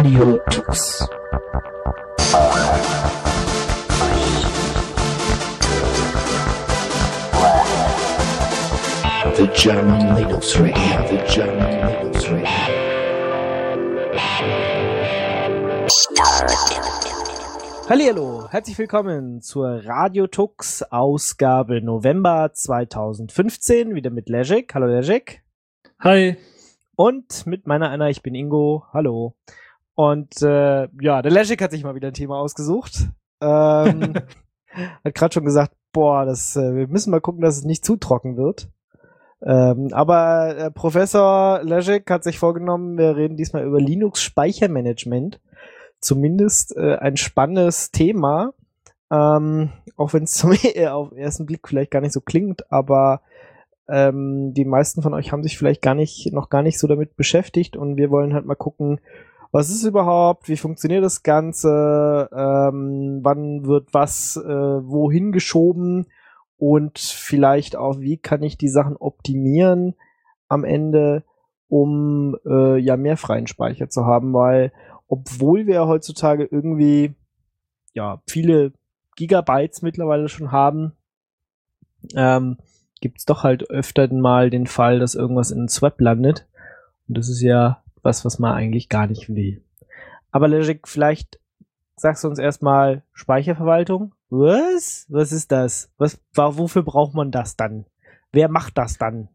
Radio Tux. The German Linux Radio. The German Linux Radio. Hallihallo, herzlich willkommen zur Radio Tux Ausgabe November 2015, wieder mit Leszek. Hallo Leszek. Hi. Und mit meiner Anna, ich bin Ingo. Hallo. Und der Leszek hat sich mal wieder ein Thema ausgesucht. Hat gerade schon gesagt, wir müssen mal gucken, dass es nicht zu trocken wird. Aber Professor Leszek hat sich vorgenommen, wir reden diesmal über Linux-Speichermanagement. Zumindest ein spannendes Thema, auch wenn es auf den ersten Blick vielleicht gar nicht so klingt, aber die meisten von euch haben sich vielleicht noch gar nicht so damit beschäftigt und wir wollen halt mal gucken, was ist überhaupt, wie funktioniert das Ganze, wann wird was wohin geschoben und vielleicht auch, wie kann ich die Sachen optimieren am Ende, um mehr freien Speicher zu haben, weil obwohl wir heutzutage irgendwie viele Gigabytes mittlerweile schon haben, gibt's doch halt öfter mal den Fall, dass irgendwas in den Swap landet. Und das ist ja was man eigentlich gar nicht will. Aber Leszek, vielleicht sagst du uns erstmal Speicherverwaltung. Was? Was ist das? Wofür braucht man das dann? Wer macht das dann?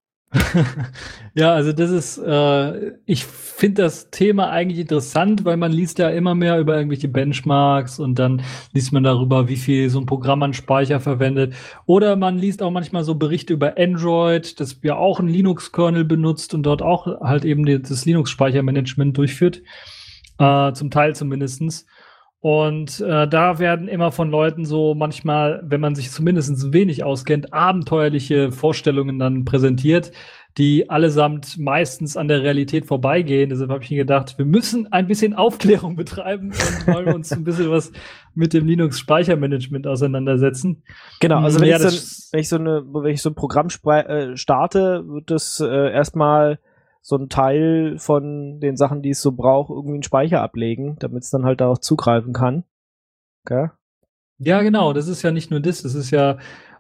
Ja, also das ist, ich finde das Thema eigentlich interessant, weil man liest ja immer mehr über irgendwelche Benchmarks und dann liest man darüber, wie viel so ein Programm an Speicher verwendet. Oder man liest auch manchmal so Berichte über Android, das ja auch einen Linux-Kernel benutzt und dort auch halt eben das Linux-Speichermanagement durchführt. Zum Teil zumindestens. Und da werden immer von Leuten so manchmal, wenn man sich zumindest ein wenig auskennt, abenteuerliche Vorstellungen dann präsentiert, die allesamt meistens an der Realität vorbeigehen. Deshalb habe ich mir gedacht, wir müssen ein bisschen Aufklärung betreiben und wollen uns ein bisschen was mit dem Linux-Speichermanagement auseinandersetzen. Genau, also wenn ich so ein Programm starte, wird das erstmal so ein Teil von den Sachen, die es so braucht, irgendwie einen Speicher ablegen, damit es dann halt darauf zugreifen kann. Okay? Ja, genau. Das ist ja nicht nur das. Es ist ja,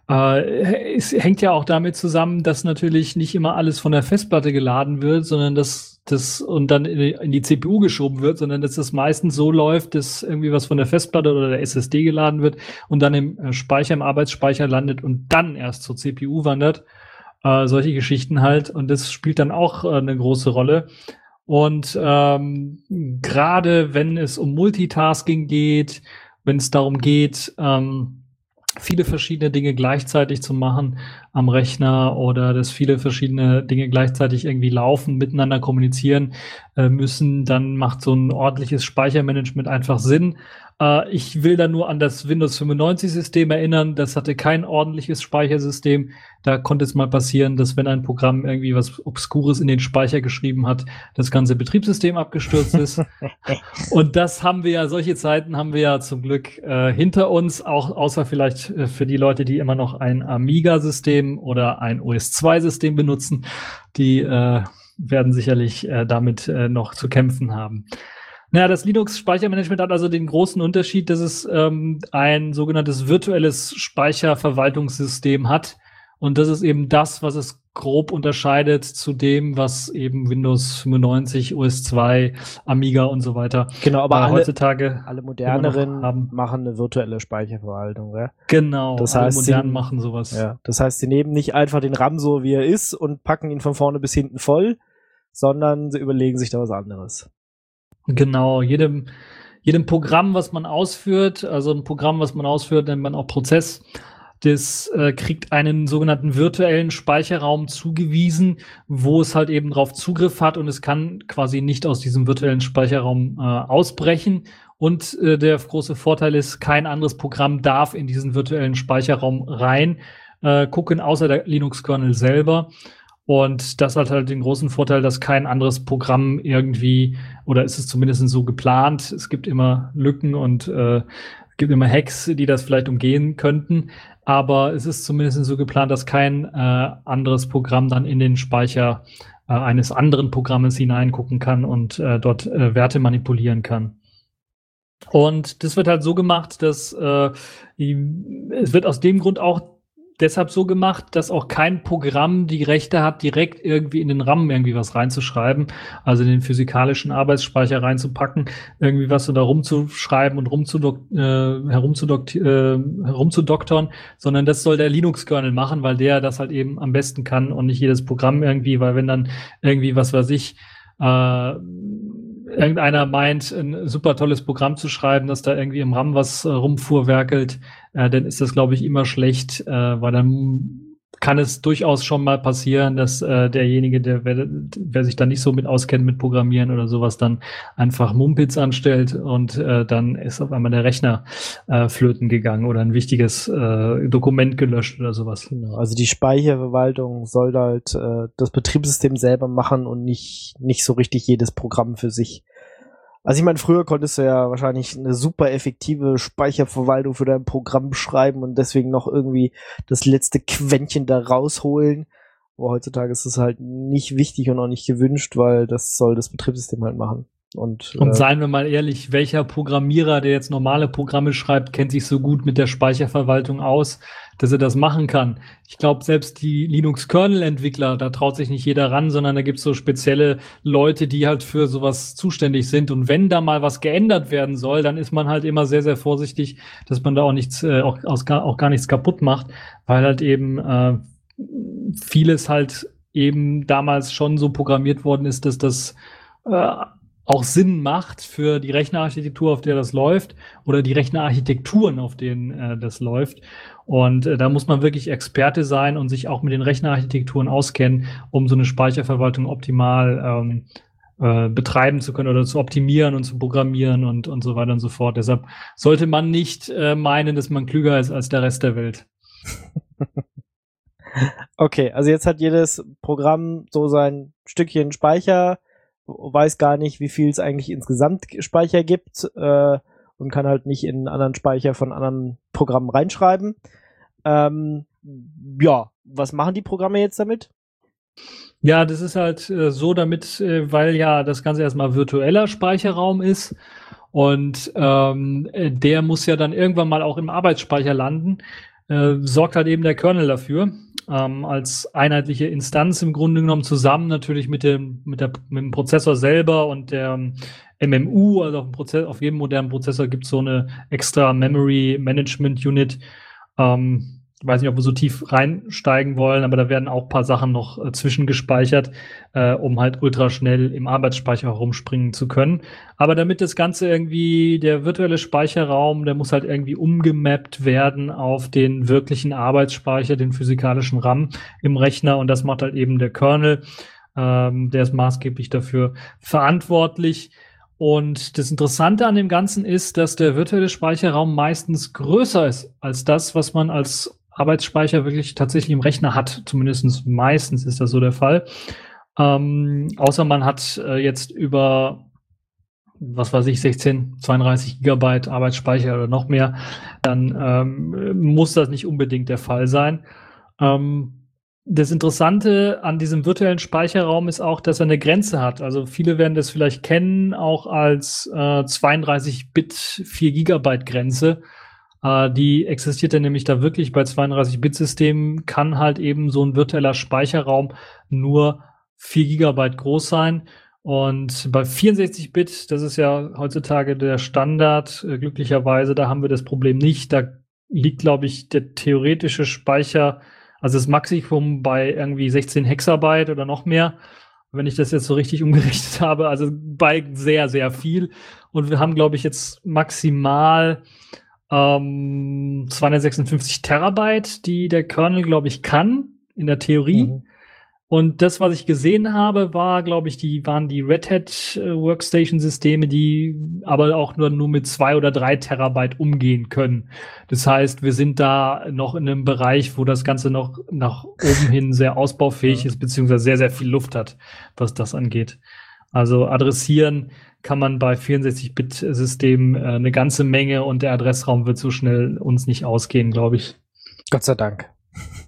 es hängt ja auch damit zusammen, dass natürlich nicht immer alles von der Festplatte geladen wird, sondern dass das und dann in die CPU geschoben wird, sondern dass das meistens so läuft, dass irgendwie was von der Festplatte oder der SSD geladen wird und dann im Speicher, im Arbeitsspeicher landet und dann erst zur CPU wandert. Solche Geschichten halt. Und das spielt dann auch eine große Rolle. Und gerade wenn es um Multitasking geht, wenn es darum geht, viele verschiedene Dinge gleichzeitig zu machen am Rechner oder dass viele verschiedene Dinge gleichzeitig irgendwie laufen, miteinander kommunizieren müssen, dann macht so ein ordentliches Speichermanagement einfach Sinn. Ich will da nur an das Windows 95-System erinnern. Das hatte kein ordentliches Speichersystem. Da konnte es mal passieren, dass wenn ein Programm irgendwie was Obskures in den Speicher geschrieben hat, das ganze Betriebssystem abgestürzt ist. Und solche Zeiten haben wir ja zum Glück hinter uns, auch außer vielleicht für die Leute, die immer noch ein Amiga-System oder ein OS/2-System benutzen. Die werden sicherlich damit noch zu kämpfen haben. Naja, das Linux-Speichermanagement hat also den großen Unterschied, dass es ein sogenanntes virtuelles Speicherverwaltungssystem hat. Und das ist eben das, was es grob unterscheidet zu dem, was eben Windows 95, OS/2, Amiga und so weiter genau, aber heutzutage alle moderneren machen eine virtuelle Speicherverwaltung. Ja? Genau, das heißt, alle modernen machen sowas. Ja, das heißt, sie nehmen nicht einfach den RAM so, wie er ist und packen ihn von vorne bis hinten voll, sondern sie überlegen sich da was anderes. Genau, jedem Programm, was man ausführt, nennt man auch Prozess, das kriegt einen sogenannten virtuellen Speicherraum zugewiesen, wo es halt eben drauf Zugriff hat und es kann quasi nicht aus diesem virtuellen Speicherraum ausbrechen. Und der große Vorteil ist, kein anderes Programm darf in diesen virtuellen Speicherraum rein gucken, außer der Linux-Kernel selber. Und das hat halt den großen Vorteil, dass kein anderes Programm irgendwie, oder ist es zumindest so geplant, es gibt immer Lücken und gibt immer Hacks, die das vielleicht umgehen könnten, aber es ist zumindest so geplant, dass kein anderes Programm dann in den Speicher eines anderen Programmes hineingucken kann und dort Werte manipulieren kann. Und das wird halt so gemacht, dass es wird aus dem Grund auch deshalb so gemacht, dass auch kein Programm die Rechte hat, direkt irgendwie in den RAM irgendwie was reinzuschreiben, also in den physikalischen Arbeitsspeicher reinzupacken, irgendwie was da rumzuschreiben und herumzudoktern, sondern das soll der Linux-Kernel machen, weil der das halt eben am besten kann und nicht jedes Programm irgendwie, weil wenn dann irgendwie, was weiß ich, irgendeiner meint, ein super tolles Programm zu schreiben, dass da irgendwie im RAM was rumfuhrwerkelt, dann ist das, glaube ich, immer schlecht, weil dann kann es durchaus schon mal passieren, dass derjenige, wer sich da nicht so mit auskennt mit Programmieren oder sowas, dann einfach Mumpitz anstellt und dann ist auf einmal der Rechner flöten gegangen oder ein wichtiges Dokument gelöscht oder sowas. Genau, also die Speicherverwaltung soll halt das Betriebssystem selber machen und nicht so richtig jedes Programm für sich. Also ich meine, früher konntest du ja wahrscheinlich eine super effektive Speicherverwaltung für dein Programm schreiben und deswegen noch irgendwie das letzte Quäntchen da rausholen. Aber heutzutage ist es halt nicht wichtig und auch nicht gewünscht, weil das soll das Betriebssystem halt machen. Und seien wir mal ehrlich, welcher Programmierer, der jetzt normale Programme schreibt, kennt sich so gut mit der Speicherverwaltung aus, dass er das machen kann. Ich glaube, selbst die Linux-Kernel-Entwickler, da traut sich nicht jeder ran, sondern da gibt es so spezielle Leute, die halt für sowas zuständig sind. Und wenn da mal was geändert werden soll, dann ist man halt immer sehr, sehr vorsichtig, dass man da auch nichts, auch gar nichts kaputt macht, weil halt eben vieles halt eben damals schon so programmiert worden ist, dass das auch Sinn macht für die Rechnerarchitektur, auf der das läuft, oder die Rechnerarchitekturen, auf denen das läuft. Und da muss man wirklich Experte sein und sich auch mit den Rechnerarchitekturen auskennen, um so eine Speicherverwaltung optimal betreiben zu können oder zu optimieren und zu programmieren und so weiter und so fort. Deshalb sollte man nicht meinen, dass man klüger ist als der Rest der Welt. Okay, also jetzt hat jedes Programm so sein Stückchen Speicher, weiß gar nicht, wie viel es eigentlich insgesamt Speicher gibt und kann halt nicht in einen anderen Speicher von anderen Programmen reinschreiben. Ja, was machen die Programme jetzt damit? Ja, das ist halt so damit, weil ja das Ganze erstmal virtueller Speicherraum ist und der muss ja dann irgendwann mal auch im Arbeitsspeicher landen, sorgt halt eben der Kernel dafür. Als einheitliche Instanz im Grunde genommen zusammen natürlich mit dem Prozessor selber und der MMU, also auf jedem modernen Prozessor gibt es so eine extra Memory Management Unit. Ich weiß nicht, ob wir so tief reinsteigen wollen, aber da werden auch ein paar Sachen noch zwischengespeichert, um halt ultra schnell im Arbeitsspeicher herumspringen zu können. Aber damit das Ganze irgendwie, der virtuelle Speicherraum, der muss halt irgendwie umgemappt werden auf den wirklichen Arbeitsspeicher, den physikalischen RAM im Rechner. Und das macht halt eben der Kernel. Der ist maßgeblich dafür verantwortlich. Und das Interessante an dem Ganzen ist, dass der virtuelle Speicherraum meistens größer ist als das, was man als Arbeitsspeicher wirklich tatsächlich im Rechner hat. Zumindest meistens ist das so der Fall. Außer man hat jetzt über, was weiß ich, 16, 32 Gigabyte Arbeitsspeicher oder noch mehr, dann muss das nicht unbedingt der Fall sein. Das Interessante an diesem virtuellen Speicherraum ist auch, dass er eine Grenze hat. Also viele werden das vielleicht kennen, auch als 32-Bit 4 Gigabyte Grenze. Die existiert dann nämlich da wirklich bei 32-Bit-Systemen, kann halt eben so ein virtueller Speicherraum nur 4 Gigabyte groß sein. Und bei 64-Bit, das ist ja heutzutage der Standard, glücklicherweise, da haben wir das Problem nicht. Da liegt, glaube ich, der theoretische Speicher, also das Maximum bei irgendwie 16 Hexabyte oder noch mehr, wenn ich das jetzt so richtig umgerechnet habe, also bei sehr, sehr viel. Und wir haben, glaube ich, jetzt maximal 256 Terabyte, die der Kernel, glaube ich, kann, in der Theorie. Mhm. Und das, was ich gesehen habe, waren die Red Hat Workstation-Systeme, die aber auch nur mit 2 oder 3 Terabyte umgehen können. Das heißt, wir sind da noch in einem Bereich, wo das Ganze noch nach oben hin sehr ausbaufähig ist, beziehungsweise sehr, sehr viel Luft hat, was das angeht. Also adressieren kann man bei 64-Bit-Systemen eine ganze Menge und der Adressraum wird so schnell uns nicht ausgehen, glaube ich. Gott sei Dank.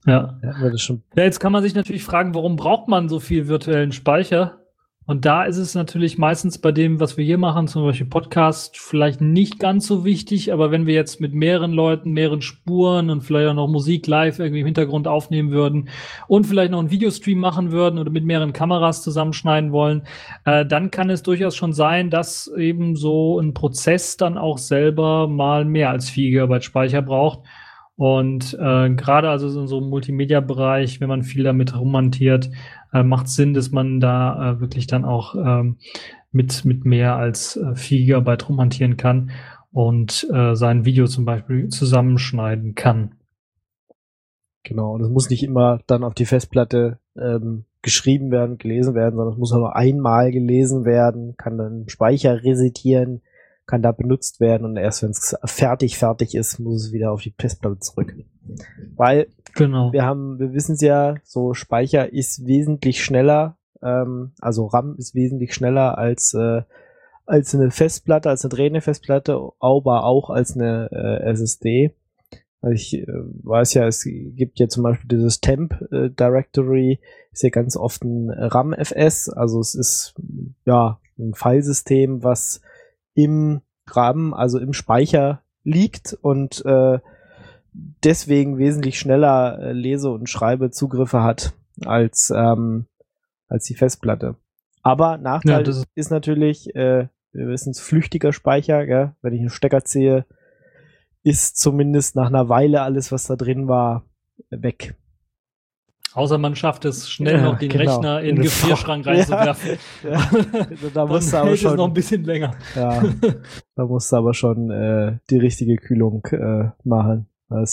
Ja. Ja, das schon. Ja, jetzt kann man sich natürlich fragen, warum braucht man so viel virtuellen Speicher? Und da ist es natürlich meistens bei dem, was wir hier machen, zum Beispiel Podcast, vielleicht nicht ganz so wichtig, aber wenn wir jetzt mit mehreren Leuten, mehreren Spuren und vielleicht auch noch Musik live irgendwie im Hintergrund aufnehmen würden und vielleicht noch einen Videostream machen würden oder mit mehreren Kameras zusammenschneiden wollen, dann kann es durchaus schon sein, dass eben so ein Prozess dann auch selber mal mehr als 4 Gigabyte Speicher braucht. Und gerade also in so einem Multimedia-Bereich, wenn man viel damit rummontiert, macht es Sinn, dass man da wirklich dann auch mit mehr als 4 Gigabyte rummontieren kann und sein Video zum Beispiel zusammenschneiden kann. Genau, und es muss nicht immer dann auf die Festplatte geschrieben werden, gelesen werden, sondern es muss nur einmal gelesen werden, kann dann im Speicher resetieren, kann da benutzt werden und erst wenn es fertig ist, muss es wieder auf die Festplatte zurück. Weil Genau. wir wissen es ja, so Speicher ist wesentlich schneller, also RAM ist wesentlich schneller als eine Festplatte, als eine drehende Festplatte, aber auch als eine SSD. Also ich weiß ja, es gibt ja zum Beispiel dieses Temp Directory, ist ja ganz oft ein RAM-FS, also es ist ja ein Filesystem, was im RAM, also im Speicher liegt und deswegen wesentlich schneller Lese- und Schreibezugriffe hat als die Festplatte. Aber Nachteil ist natürlich, wir wissen es, flüchtiger Speicher, gell? Wenn ich einen Stecker ziehe, ist zumindest nach einer Weile alles, was da drin war, weg. Außer man schafft es schnell noch den Rechner in den Gefrierschrank reinzuwerfen. Ja. Da musst du aber hält schon es noch ein bisschen länger. Ja, da musst du aber schon die richtige Kühlung machen.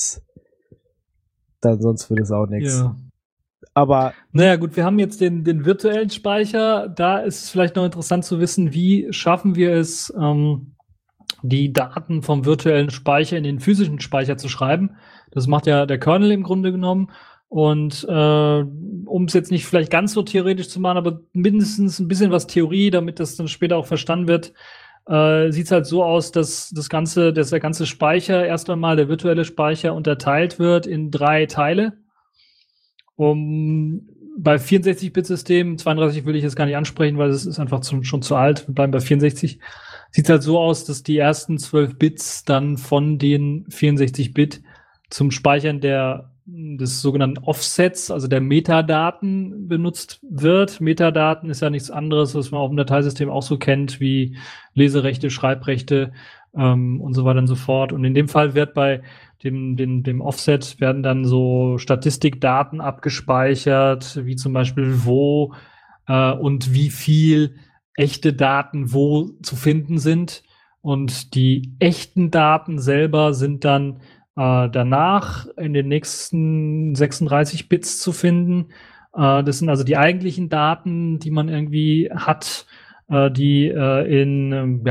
Sonst würde es auch nichts. Ja. Aber naja, gut, wir haben jetzt den virtuellen Speicher. Da ist es vielleicht noch interessant zu wissen, wie schaffen wir es, die Daten vom virtuellen Speicher in den physischen Speicher zu schreiben. Das macht ja der Kernel im Grunde genommen. Und um es jetzt nicht vielleicht ganz so theoretisch zu machen, aber mindestens ein bisschen was Theorie, damit das dann später auch verstanden wird, sieht es halt so aus, dass der ganze Speicher, erst einmal der virtuelle Speicher, unterteilt wird in 3 Teile. Bei 64-Bit-Systemen, 32 will ich jetzt gar nicht ansprechen, weil es ist einfach schon zu alt, wir bleiben bei 64. Sieht halt so aus, dass die ersten 12 Bits dann von den 64-Bit zum Speichern des sogenannten Offsets, also der Metadaten, benutzt wird. Metadaten ist ja nichts anderes, was man auf dem Dateisystem auch so kennt, wie Leserechte, Schreibrechte und so weiter und so fort. Und in dem Fall wird bei dem Offset werden dann so Statistikdaten abgespeichert, wie zum Beispiel wo und wie viel echte Daten wo zu finden sind. Und die echten Daten selber sind dann danach in den nächsten 36 Bits zu finden. Das sind also die eigentlichen Daten, die man irgendwie hat, die in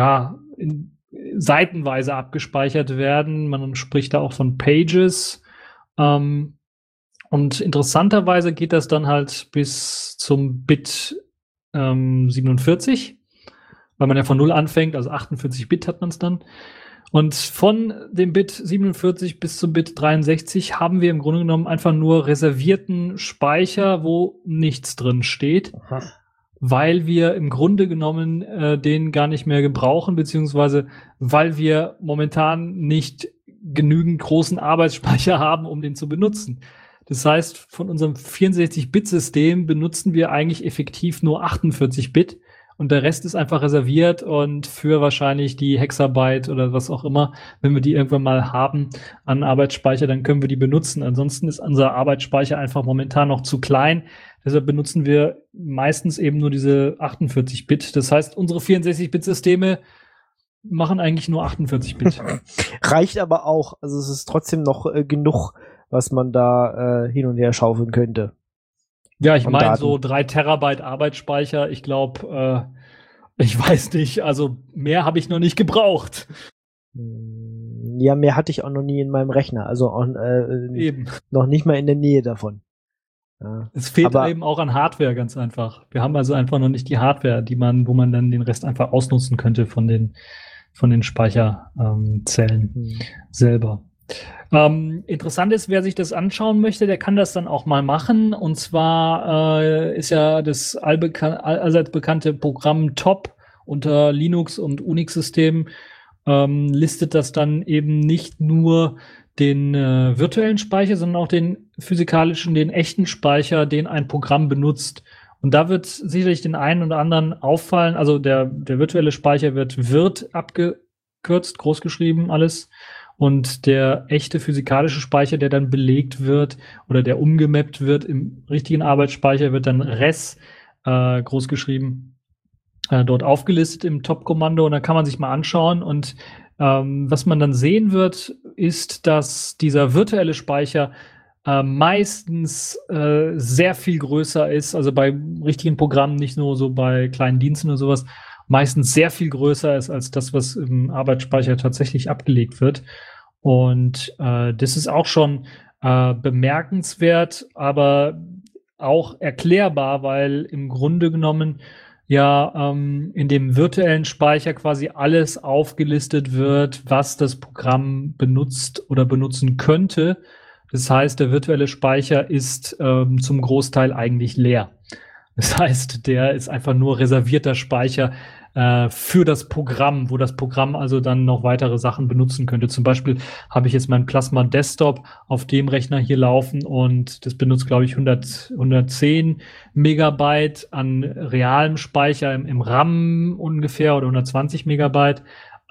seitenweise abgespeichert werden. Man spricht da auch von Pages. Und interessanterweise geht das dann halt bis zum Bit 47, weil man ja von 0 anfängt, also 48 Bit hat man es dann. Und von dem Bit 47 bis zum Bit 63 haben wir im Grunde genommen einfach nur reservierten Speicher, wo nichts drin steht, weil wir im Grunde genommen den gar nicht mehr gebrauchen, beziehungsweise weil wir momentan nicht genügend großen Arbeitsspeicher haben, um den zu benutzen. Das heißt, von unserem 64-Bit-System benutzen wir eigentlich effektiv nur 48 Bit. Und der Rest ist einfach reserviert und für wahrscheinlich die Hexabyte oder was auch immer, wenn wir die irgendwann mal haben an Arbeitsspeicher, dann können wir die benutzen. Ansonsten ist unser Arbeitsspeicher einfach momentan noch zu klein. Deshalb benutzen wir meistens eben nur diese 48 Bit. Das heißt, unsere 64-Bit-Systeme machen eigentlich nur 48 Bit. Reicht aber auch. Also es ist trotzdem noch genug, was man da hin und her schaufeln könnte. Ja, ich meine so 3 Terabyte Arbeitsspeicher. Ich glaube, ich weiß nicht, also mehr habe ich noch nicht gebraucht. Ja, mehr hatte ich auch noch nie in meinem Rechner. Also auch, eben. Noch nicht mal in der Nähe davon. Ja. Es fehlt eben auch an Hardware, ganz einfach. Wir haben also einfach noch nicht die Hardware, wo man dann den Rest einfach ausnutzen könnte von den Speicherzellen selber. Interessant ist, wer sich das anschauen möchte, der kann das dann auch mal machen. Und zwar ist ja das allseits bekannte Programm Top unter Linux- und Unix-Systemen, listet das dann eben nicht nur den virtuellen Speicher, sondern auch den physikalischen, den echten Speicher, den ein Programm benutzt. Und da wird sicherlich den einen oder anderen auffallen, also der virtuelle Speicher wird abgekürzt, großgeschrieben alles. Und der echte physikalische Speicher, der dann belegt wird oder der umgemappt wird im richtigen Arbeitsspeicher, wird dann res großgeschrieben dort aufgelistet im Top-Kommando. Und da kann man sich mal anschauen. Und was man dann sehen wird, ist, dass dieser virtuelle Speicher meistens sehr viel größer ist, also bei richtigen Programmen, nicht nur so bei kleinen Diensten oder sowas, meistens sehr viel größer ist als das, was im Arbeitsspeicher tatsächlich abgelegt wird. Und das ist auch schon bemerkenswert, aber auch erklärbar, weil im Grunde genommen ja in dem virtuellen Speicher quasi alles aufgelistet wird, was das Programm benutzt oder benutzen könnte. Das heißt, der virtuelle Speicher ist zum Großteil eigentlich leer. Das heißt, der ist einfach nur reservierter Speicher für das Programm, wo das Programm also dann noch weitere Sachen benutzen könnte. Zum Beispiel habe ich jetzt meinen Plasma Desktop auf dem Rechner hier laufen und das benutzt, glaube ich, 110 Megabyte an realem Speicher im RAM ungefähr oder 120 Megabyte.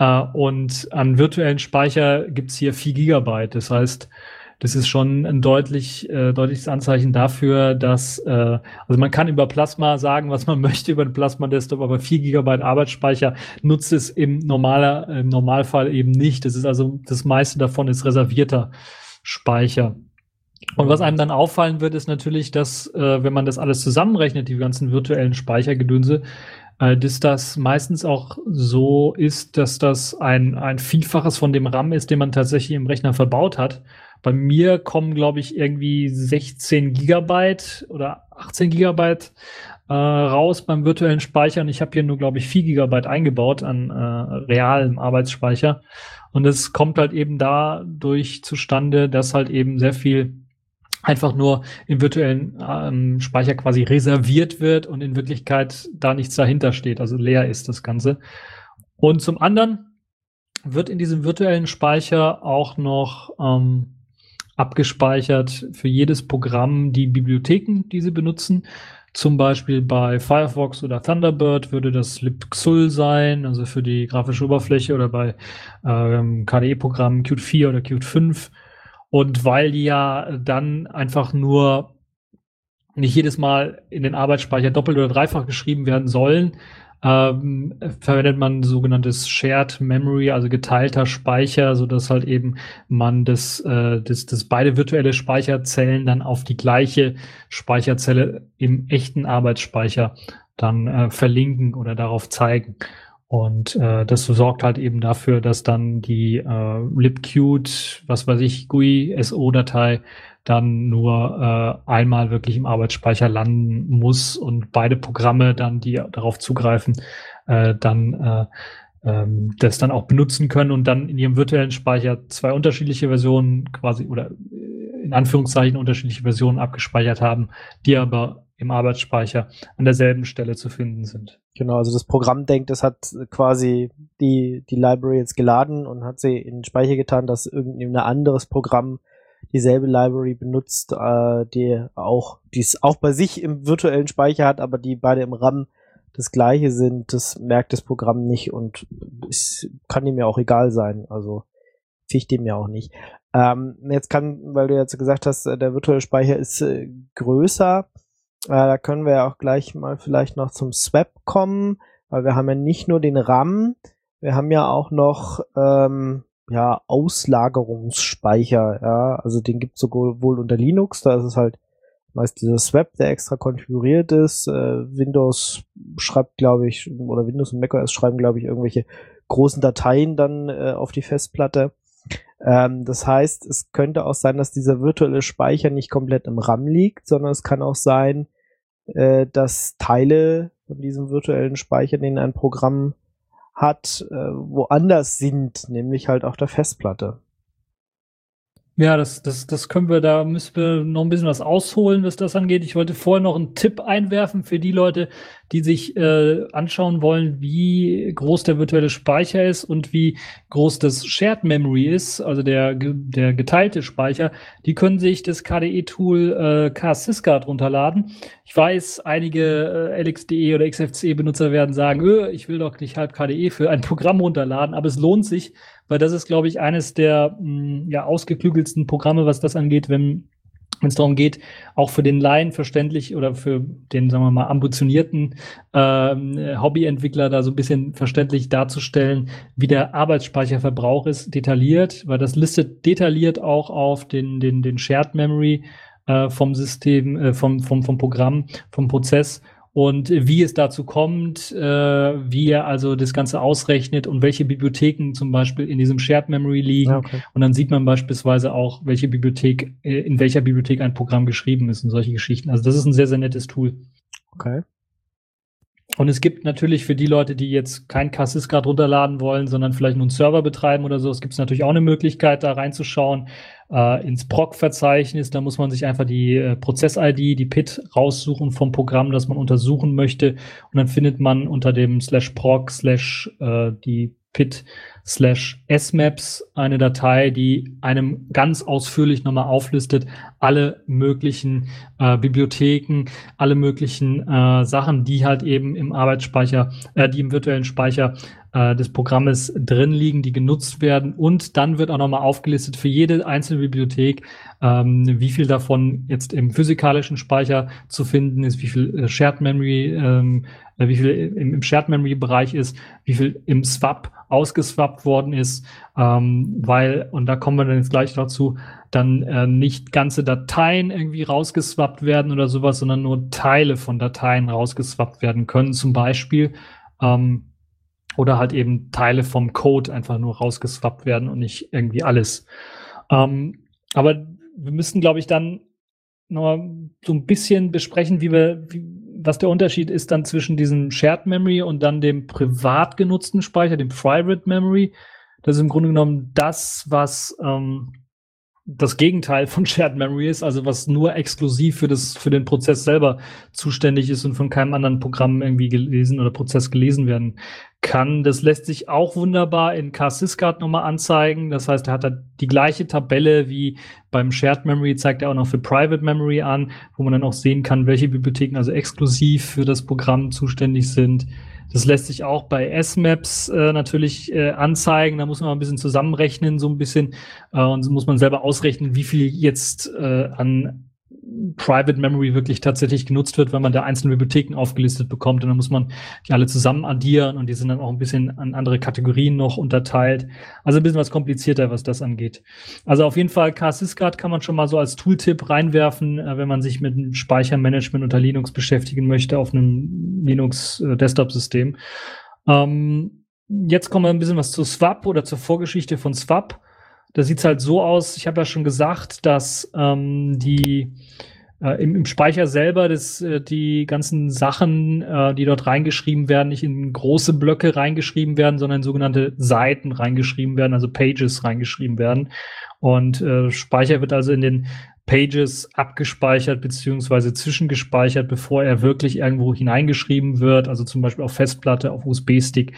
Und an virtuellen Speicher gibt's hier 4 Gigabyte. Das heißt, das ist schon ein deutliches Anzeichen dafür, dass, also man kann über Plasma sagen, was man möchte über den Plasma Desktop, aber 4 Gigabyte Arbeitsspeicher nutzt es im Normalfall eben nicht. Das ist also, das meiste davon ist reservierter Speicher. Und was einem dann auffallen wird, ist natürlich, dass, wenn man das alles zusammenrechnet, die ganzen virtuellen Speichergedönse, dass das meistens auch so ist, dass das ein Vielfaches von dem RAM ist, den man tatsächlich im Rechner verbaut hat. Bei mir kommen, glaube ich, irgendwie 16 Gigabyte oder 18 Gigabyte raus beim virtuellen Speicher. Und ich habe hier nur, glaube ich, 4 Gigabyte eingebaut an realem Arbeitsspeicher. Und es kommt halt eben dadurch zustande, dass halt eben sehr viel einfach nur im virtuellen Speicher quasi reserviert wird und in Wirklichkeit da nichts dahinter steht, also leer ist das Ganze. Und zum anderen wird in diesem virtuellen Speicher auch noch abgespeichert für jedes Programm die Bibliotheken, die sie benutzen. Zum Beispiel bei Firefox oder Thunderbird würde das libxul sein, also für die grafische Oberfläche, oder bei KDE-Programmen Qt 4 oder Qt 5. Und weil die ja dann einfach nur nicht jedes Mal in den Arbeitsspeicher doppelt oder dreifach geschrieben werden sollen, verwendet man sogenanntes Shared Memory, also geteilter Speicher, so dass halt eben man das beide virtuelle Speicherzellen dann auf die gleiche Speicherzelle im echten Arbeitsspeicher dann verlinken oder darauf zeigen. Und das sorgt halt eben dafür, dass dann die libqt, was weiß ich, GUI, SO-Datei dann nur einmal wirklich im Arbeitsspeicher landen muss und beide Programme dann, die darauf zugreifen, dann das dann auch benutzen können und dann in ihrem virtuellen Speicher zwei unterschiedliche Versionen quasi oder in Anführungszeichen unterschiedliche Versionen abgespeichert haben, die aber im Arbeitsspeicher an derselben Stelle zu finden sind. Genau, also das Programm denkt, es hat quasi die Library jetzt geladen und hat sie in den Speicher getan, dass irgendein anderes Programm dieselbe Library benutzt, die es auch bei sich im virtuellen Speicher hat, aber die beide im RAM das gleiche sind. Das merkt das Programm nicht und es kann ihm ja auch egal sein. Also ficht dem ja auch nicht. Jetzt weil du jetzt gesagt hast, der virtuelle Speicher ist größer. Da können wir ja auch gleich mal vielleicht noch zum Swap kommen, weil wir haben ja nicht nur den RAM, wir haben ja auch noch Auslagerungsspeicher, ja, also den gibt es sowohl unter Linux, da ist es halt meist dieser Swap, der extra konfiguriert ist. Windows schreibt, glaube ich, oder Windows und macOS schreiben, glaube ich, irgendwelche großen Dateien dann auf die Festplatte. Das heißt, es könnte auch sein, dass dieser virtuelle Speicher nicht komplett im RAM liegt, sondern es kann auch sein, dass Teile von diesem virtuellen Speicher, den ein Programm hat, woanders sind, nämlich halt auf der Festplatte. Ja, das können wir, da müssen wir noch ein bisschen was ausholen, was das angeht. Ich wollte vorher noch einen Tipp einwerfen für die Leute, die sich anschauen wollen, wie groß der virtuelle Speicher ist und wie groß das Shared Memory ist, also der geteilte Speicher. Die können sich das KDE-Tool KSysGuard runterladen. Ich weiß, einige LXDE oder XFCE-Benutzer werden sagen, ich will doch nicht halb KDE für ein Programm runterladen, aber es lohnt sich, weil das ist, glaube ich, eines der ausgeklügelsten Programme, was das angeht, wenn es darum geht, auch für den Laien verständlich oder für den, sagen wir mal, ambitionierten Hobbyentwickler da so ein bisschen verständlich darzustellen, wie der Arbeitsspeicherverbrauch ist, detailliert, weil das listet detailliert auch auf den Shared Memory vom System, vom Programm, vom Prozess. Und wie es dazu kommt, wie er also das Ganze ausrechnet und welche Bibliotheken zum Beispiel in diesem Shared Memory liegen. Okay. Und dann sieht man beispielsweise auch, welche Bibliothek, in welcher Bibliothek ein Programm geschrieben ist und solche Geschichten. Also das ist ein sehr, sehr nettes Tool. Okay. Und es gibt natürlich für die Leute, die jetzt kein KSysGuard runterladen wollen, sondern vielleicht nur einen Server betreiben oder so, es gibt natürlich auch eine Möglichkeit, da reinzuschauen ins PROC-Verzeichnis. Da muss man sich einfach die Prozess-ID, die PID raussuchen vom Programm, das man untersuchen möchte. Und dann findet man unter dem /proc/ die PID /smaps eine Datei, die einem ganz ausführlich nochmal auflistet, alle möglichen Bibliotheken, alle möglichen Sachen, die halt eben im Arbeitsspeicher, die im virtuellen Speicher des Programmes drin liegen, die genutzt werden. Und dann wird auch nochmal aufgelistet für jede einzelne Bibliothek, wie viel davon jetzt im physikalischen Speicher zu finden ist, wie viel Shared Memory, wie viel im Shared Memory Bereich ist, wie viel im Swap ausgeswappt worden ist, weil, und da kommen wir dann jetzt gleich dazu, dann nicht ganze Dateien irgendwie rausgeswappt werden oder sowas, sondern nur Teile von Dateien rausgeswappt werden können, zum Beispiel. Oder halt eben Teile vom Code einfach nur rausgeswappt werden und nicht irgendwie alles. Aber wir müssen, glaube ich, dann noch so ein bisschen besprechen, was der Unterschied ist dann zwischen diesem Shared Memory und dann dem privat genutzten Speicher, dem Private Memory. Das ist im Grunde genommen das, was das Gegenteil von Shared Memory ist, also was nur exklusiv für den Prozess selber zuständig ist und von keinem anderen Programm irgendwie gelesen oder Prozess gelesen werden kann. Das lässt sich auch wunderbar in KSysGuard nochmal anzeigen. Das heißt, er hat da die gleiche Tabelle wie beim Shared Memory, zeigt er auch noch für Private Memory an, wo man dann auch sehen kann, welche Bibliotheken also exklusiv für das Programm zuständig sind. Das lässt sich auch bei SMAPs natürlich anzeigen. Da muss man mal ein bisschen zusammenrechnen, so ein bisschen. Und so muss man selber ausrechnen, wie viel jetzt an Private Memory wirklich tatsächlich genutzt wird, wenn man da einzelne Bibliotheken aufgelistet bekommt. Und dann muss man die alle zusammen addieren und die sind dann auch ein bisschen an andere Kategorien noch unterteilt. Also ein bisschen was komplizierter, was das angeht. Also auf jeden Fall KSysGuard kann man schon mal so als Tooltip reinwerfen, wenn man sich mit dem Speichermanagement unter Linux beschäftigen möchte auf einem Linux-Desktop-System. Jetzt kommen wir ein bisschen was zu Swap oder zur Vorgeschichte von Swap. Da sieht's halt so aus, ich habe ja schon gesagt, dass im Speicher selber die ganzen Sachen, die dort reingeschrieben werden, nicht in große Blöcke reingeschrieben werden, sondern in sogenannte Seiten reingeschrieben werden, also Pages reingeschrieben werden. Und Speicher wird also in den Pages abgespeichert beziehungsweise zwischengespeichert, bevor er wirklich irgendwo hineingeschrieben wird, also zum Beispiel auf Festplatte, auf USB-Stick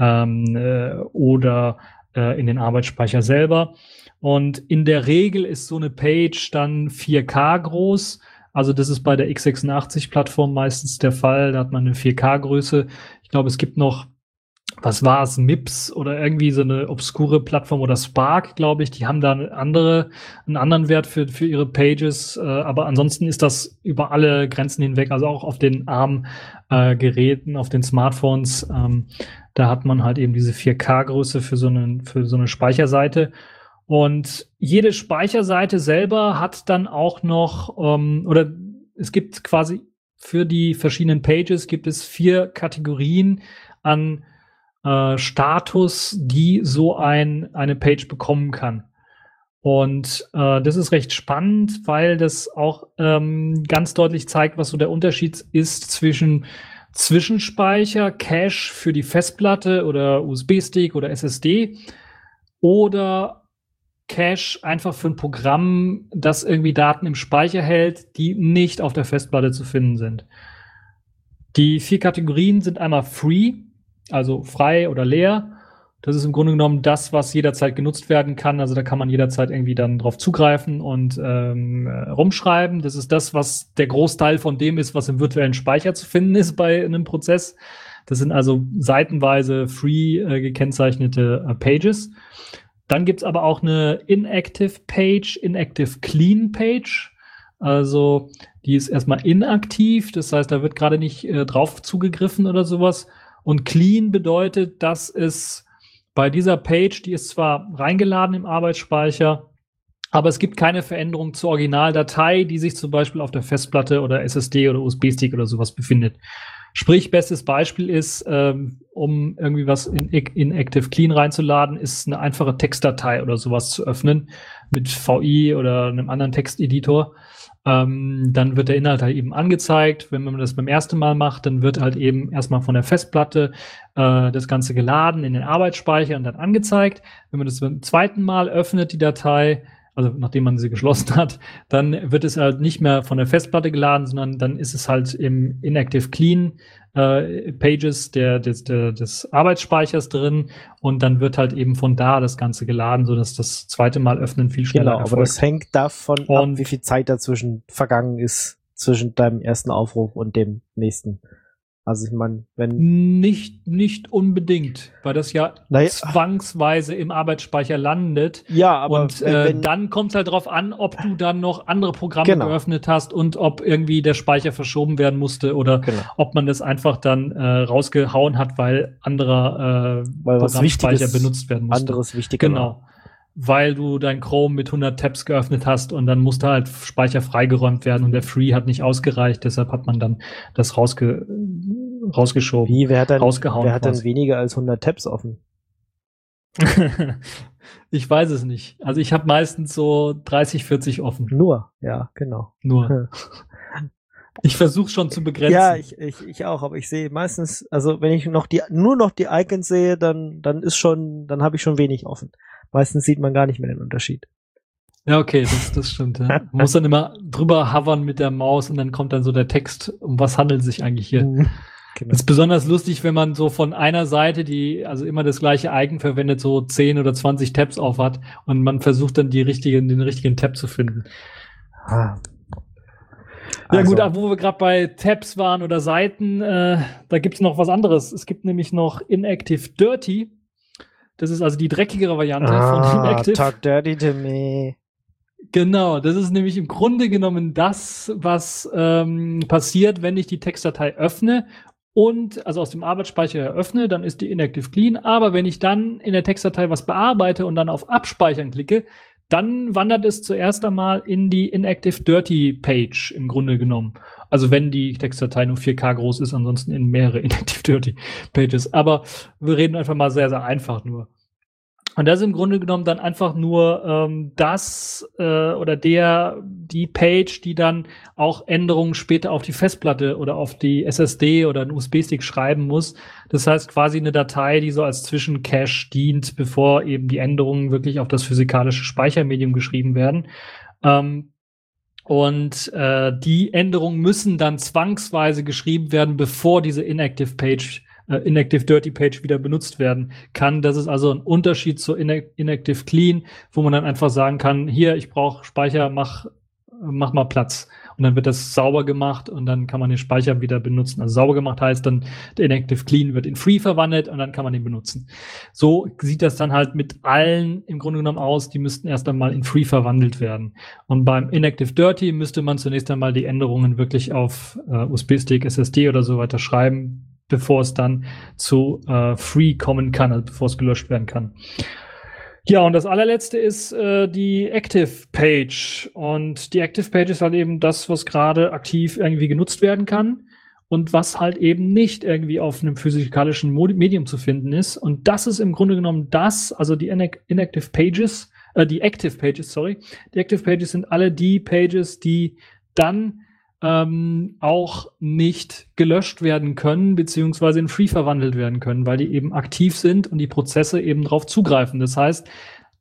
oder in den Arbeitsspeicher selber. Und in der Regel ist so eine Page dann 4K groß. Also das ist bei der x86-Plattform meistens der Fall. Da hat man eine 4K-Größe. Ich glaube, es gibt noch, was war es, MIPS oder irgendwie so eine obskure Plattform oder Spark, glaube ich. Die haben da einen anderen Wert für ihre Pages. Aber ansonsten ist das über alle Grenzen hinweg, also auch auf den ARM-Geräten, auf den Smartphones. Da hat man halt eben diese 4K-Größe für so eine Speicherseite. Und jede Speicherseite selber hat dann auch noch, oder es gibt quasi für die verschiedenen Pages gibt es 4 Kategorien an Status, die so eine Page bekommen kann. Und das ist recht spannend, weil das auch ganz deutlich zeigt, was so der Unterschied ist zwischen Zwischenspeicher, Cache für die Festplatte oder USB-Stick oder SSD oder Cache einfach für ein Programm, das irgendwie Daten im Speicher hält, die nicht auf der Festplatte zu finden sind. Die 4 Kategorien sind einmal free, also frei oder leer. Das ist im Grunde genommen das, was jederzeit genutzt werden kann. Also da kann man jederzeit irgendwie dann drauf zugreifen und rumschreiben. Das ist das, was der Großteil von dem ist, was im virtuellen Speicher zu finden ist bei einem Prozess. Das sind also seitenweise free gekennzeichnete Pages. Dann gibt's aber auch eine Inactive Page, Inactive Clean Page. Also die ist erstmal inaktiv, das heißt, da wird gerade nicht drauf zugegriffen oder sowas. Und Clean bedeutet, dass es bei dieser Page, die ist zwar reingeladen im Arbeitsspeicher, aber es gibt keine Veränderung zur Originaldatei, die sich zum Beispiel auf der Festplatte oder SSD oder USB-Stick oder sowas befindet. Sprich, bestes Beispiel ist, um irgendwie was in Active Clean reinzuladen, ist eine einfache Textdatei oder sowas zu öffnen mit VI oder einem anderen Texteditor. Dann wird der Inhalt halt eben angezeigt. Wenn man das beim ersten Mal macht, dann wird halt eben erstmal von der Festplatte das Ganze geladen in den Arbeitsspeicher und dann angezeigt. Wenn man das beim zweiten Mal öffnet, die Datei, also nachdem man sie geschlossen hat, dann wird es halt nicht mehr von der Festplatte geladen, sondern dann ist es halt im Inactive Clean Pages des Arbeitsspeichers drin und dann wird halt eben von da das Ganze geladen, sodass das zweite Mal öffnen viel schneller erfolgt. Aber das hängt davon ab, wie viel Zeit dazwischen vergangen ist, zwischen deinem ersten Aufruf und dem nächsten. Also ich meine, wenn... Nicht unbedingt, weil das ja zwangsweise im Arbeitsspeicher landet. Ja, aber und dann kommt es halt drauf an, ob du dann noch andere Programme geöffnet hast und ob irgendwie der Speicher verschoben werden musste oder ob man das einfach dann rausgehauen hat, weil anderer Programmspeicher benutzt werden musste. Anderes Wichtiger. Genau. Weil du dein Chrome mit 100 Tabs geöffnet hast und dann musste halt Speicher freigeräumt werden und der Free hat nicht ausgereicht, deshalb hat man dann das rausgeschoben. Wie, wer hat dann rausgehauen weniger als 100 Tabs offen? Ich weiß es nicht. Also ich habe meistens so 30, 40 offen. Nur, ja, genau. Nur. Ich versuche schon zu begrenzen. Ja, ich auch, aber ich sehe meistens, also wenn ich nur noch die Icons sehe, dann habe ich schon wenig offen. Meistens sieht man gar nicht mehr den Unterschied. Ja, okay, das stimmt. Ja. Man muss dann immer drüber hovern mit der Maus und dann kommt dann so der Text, um was handelt es sich eigentlich hier. Genau. Das ist besonders lustig, wenn man so von einer Seite, die also immer das gleiche Icon verwendet, so 10 oder 20 Tabs auf hat und man versucht dann den richtigen Tab zu finden. Ah. Ja gut, wo wir gerade bei Tabs waren oder Seiten, da gibt's noch was anderes. Es gibt nämlich noch Inactive Dirty. Das ist also die dreckigere Variante von Inactive. Talk dirty to me. Genau, das ist nämlich im Grunde genommen das, was passiert, wenn ich die Textdatei öffne und also aus dem Arbeitsspeicher öffne, dann ist die Inactive Clean. Aber wenn ich dann in der Textdatei was bearbeite und dann auf Abspeichern klicke, dann wandert es zuerst einmal in die Inactive Dirty Page im Grunde genommen. Also wenn die Textdatei nur 4K groß ist, ansonsten in mehrere Inactive Dirty Pages. Aber wir reden einfach mal sehr, sehr einfach nur. Und das ist im Grunde genommen dann einfach nur die Page, die dann auch Änderungen später auf die Festplatte oder auf die SSD oder einen USB-Stick schreiben muss. Das heißt quasi eine Datei, die so als Zwischencache dient, bevor eben die Änderungen wirklich auf das physikalische Speichermedium geschrieben werden. Die Änderungen müssen dann zwangsweise geschrieben werden, bevor diese Inactive Dirty Page wieder benutzt werden kann. Das ist also ein Unterschied zur Inactive Clean, wo man dann einfach sagen kann, hier, ich brauche Speicher, mach mal Platz. Und dann wird das sauber gemacht und dann kann man den Speicher wieder benutzen. Also sauber gemacht heißt dann, der Inactive Clean wird in Free verwandelt und dann kann man den benutzen. So sieht das dann halt mit allen im Grunde genommen aus, die müssten erst einmal in Free verwandelt werden. Und beim Inactive Dirty müsste man zunächst einmal die Änderungen wirklich auf USB-Stick, SSD oder so weiter schreiben, bevor es dann zu Free kommen kann, also bevor es gelöscht werden kann. Ja, und das allerletzte ist die Active Page. Und die Active Page ist halt eben das, was gerade aktiv irgendwie genutzt werden kann und was halt eben nicht irgendwie auf einem physikalischen Medium zu finden ist. Und das ist im Grunde genommen also die Inactive Pages, die Active Pages, sorry. Die Active Pages sind alle die Pages, die dann auch nicht gelöscht werden können, beziehungsweise in Free verwandelt werden können, weil die eben aktiv sind und die Prozesse eben drauf zugreifen. Das heißt,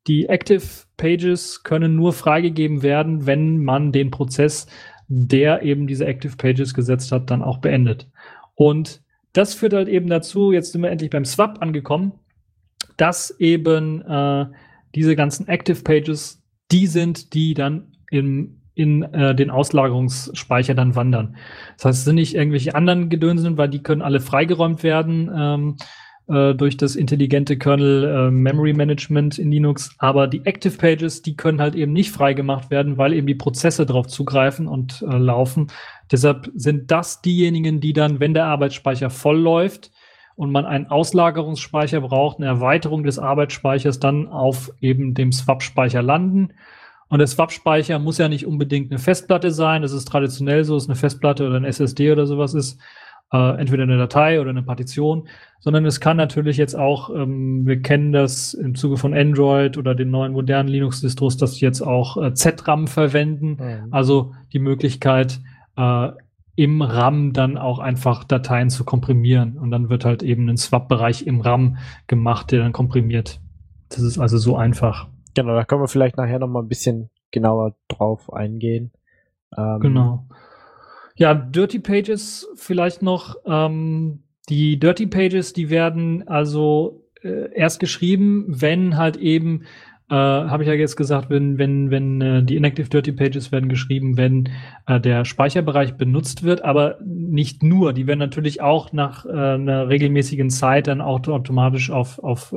die Active Pages können nur freigegeben werden, wenn man den Prozess, der eben diese Active Pages gesetzt hat, dann auch beendet. Und das führt halt eben dazu, jetzt sind wir endlich beim Swap angekommen, dass eben diese ganzen Active Pages die sind, die dann in den Auslagerungsspeicher dann wandern. Das heißt, es sind nicht irgendwelche anderen Gedönsen, weil die können alle freigeräumt werden durch das intelligente Kernel Memory Management in Linux. Aber die Active Pages, die können halt eben nicht freigemacht werden, weil eben die Prozesse darauf zugreifen und laufen. Deshalb sind das diejenigen, die dann, wenn der Arbeitsspeicher voll läuft und man einen Auslagerungsspeicher braucht, eine Erweiterung des Arbeitsspeichers, dann auf eben dem Swap-Speicher landen. Und der Swap-Speicher muss ja nicht unbedingt eine Festplatte sein. Das ist traditionell so, dass eine Festplatte oder ein SSD oder sowas ist. Entweder eine Datei oder eine Partition. Sondern es kann natürlich jetzt auch, wir kennen das im Zuge von Android oder den neuen modernen Linux-Distros, dass sie jetzt auch Z-RAM verwenden. Mhm. Also die Möglichkeit, im RAM dann auch einfach Dateien zu komprimieren. Und dann wird halt eben ein Swap-Bereich im RAM gemacht, der dann komprimiert. Das ist also so einfach. Genau, da können wir vielleicht nachher noch mal ein bisschen genauer drauf eingehen. Genau. Ja, Dirty Pages vielleicht noch. Die Dirty Pages, die werden also erst geschrieben, wenn halt eben, habe ich ja jetzt gesagt, wenn die Inactive Dirty Pages werden geschrieben, wenn der Speicherbereich benutzt wird, aber nicht nur. Die werden natürlich auch nach einer regelmäßigen Zeit dann auch automatisch auf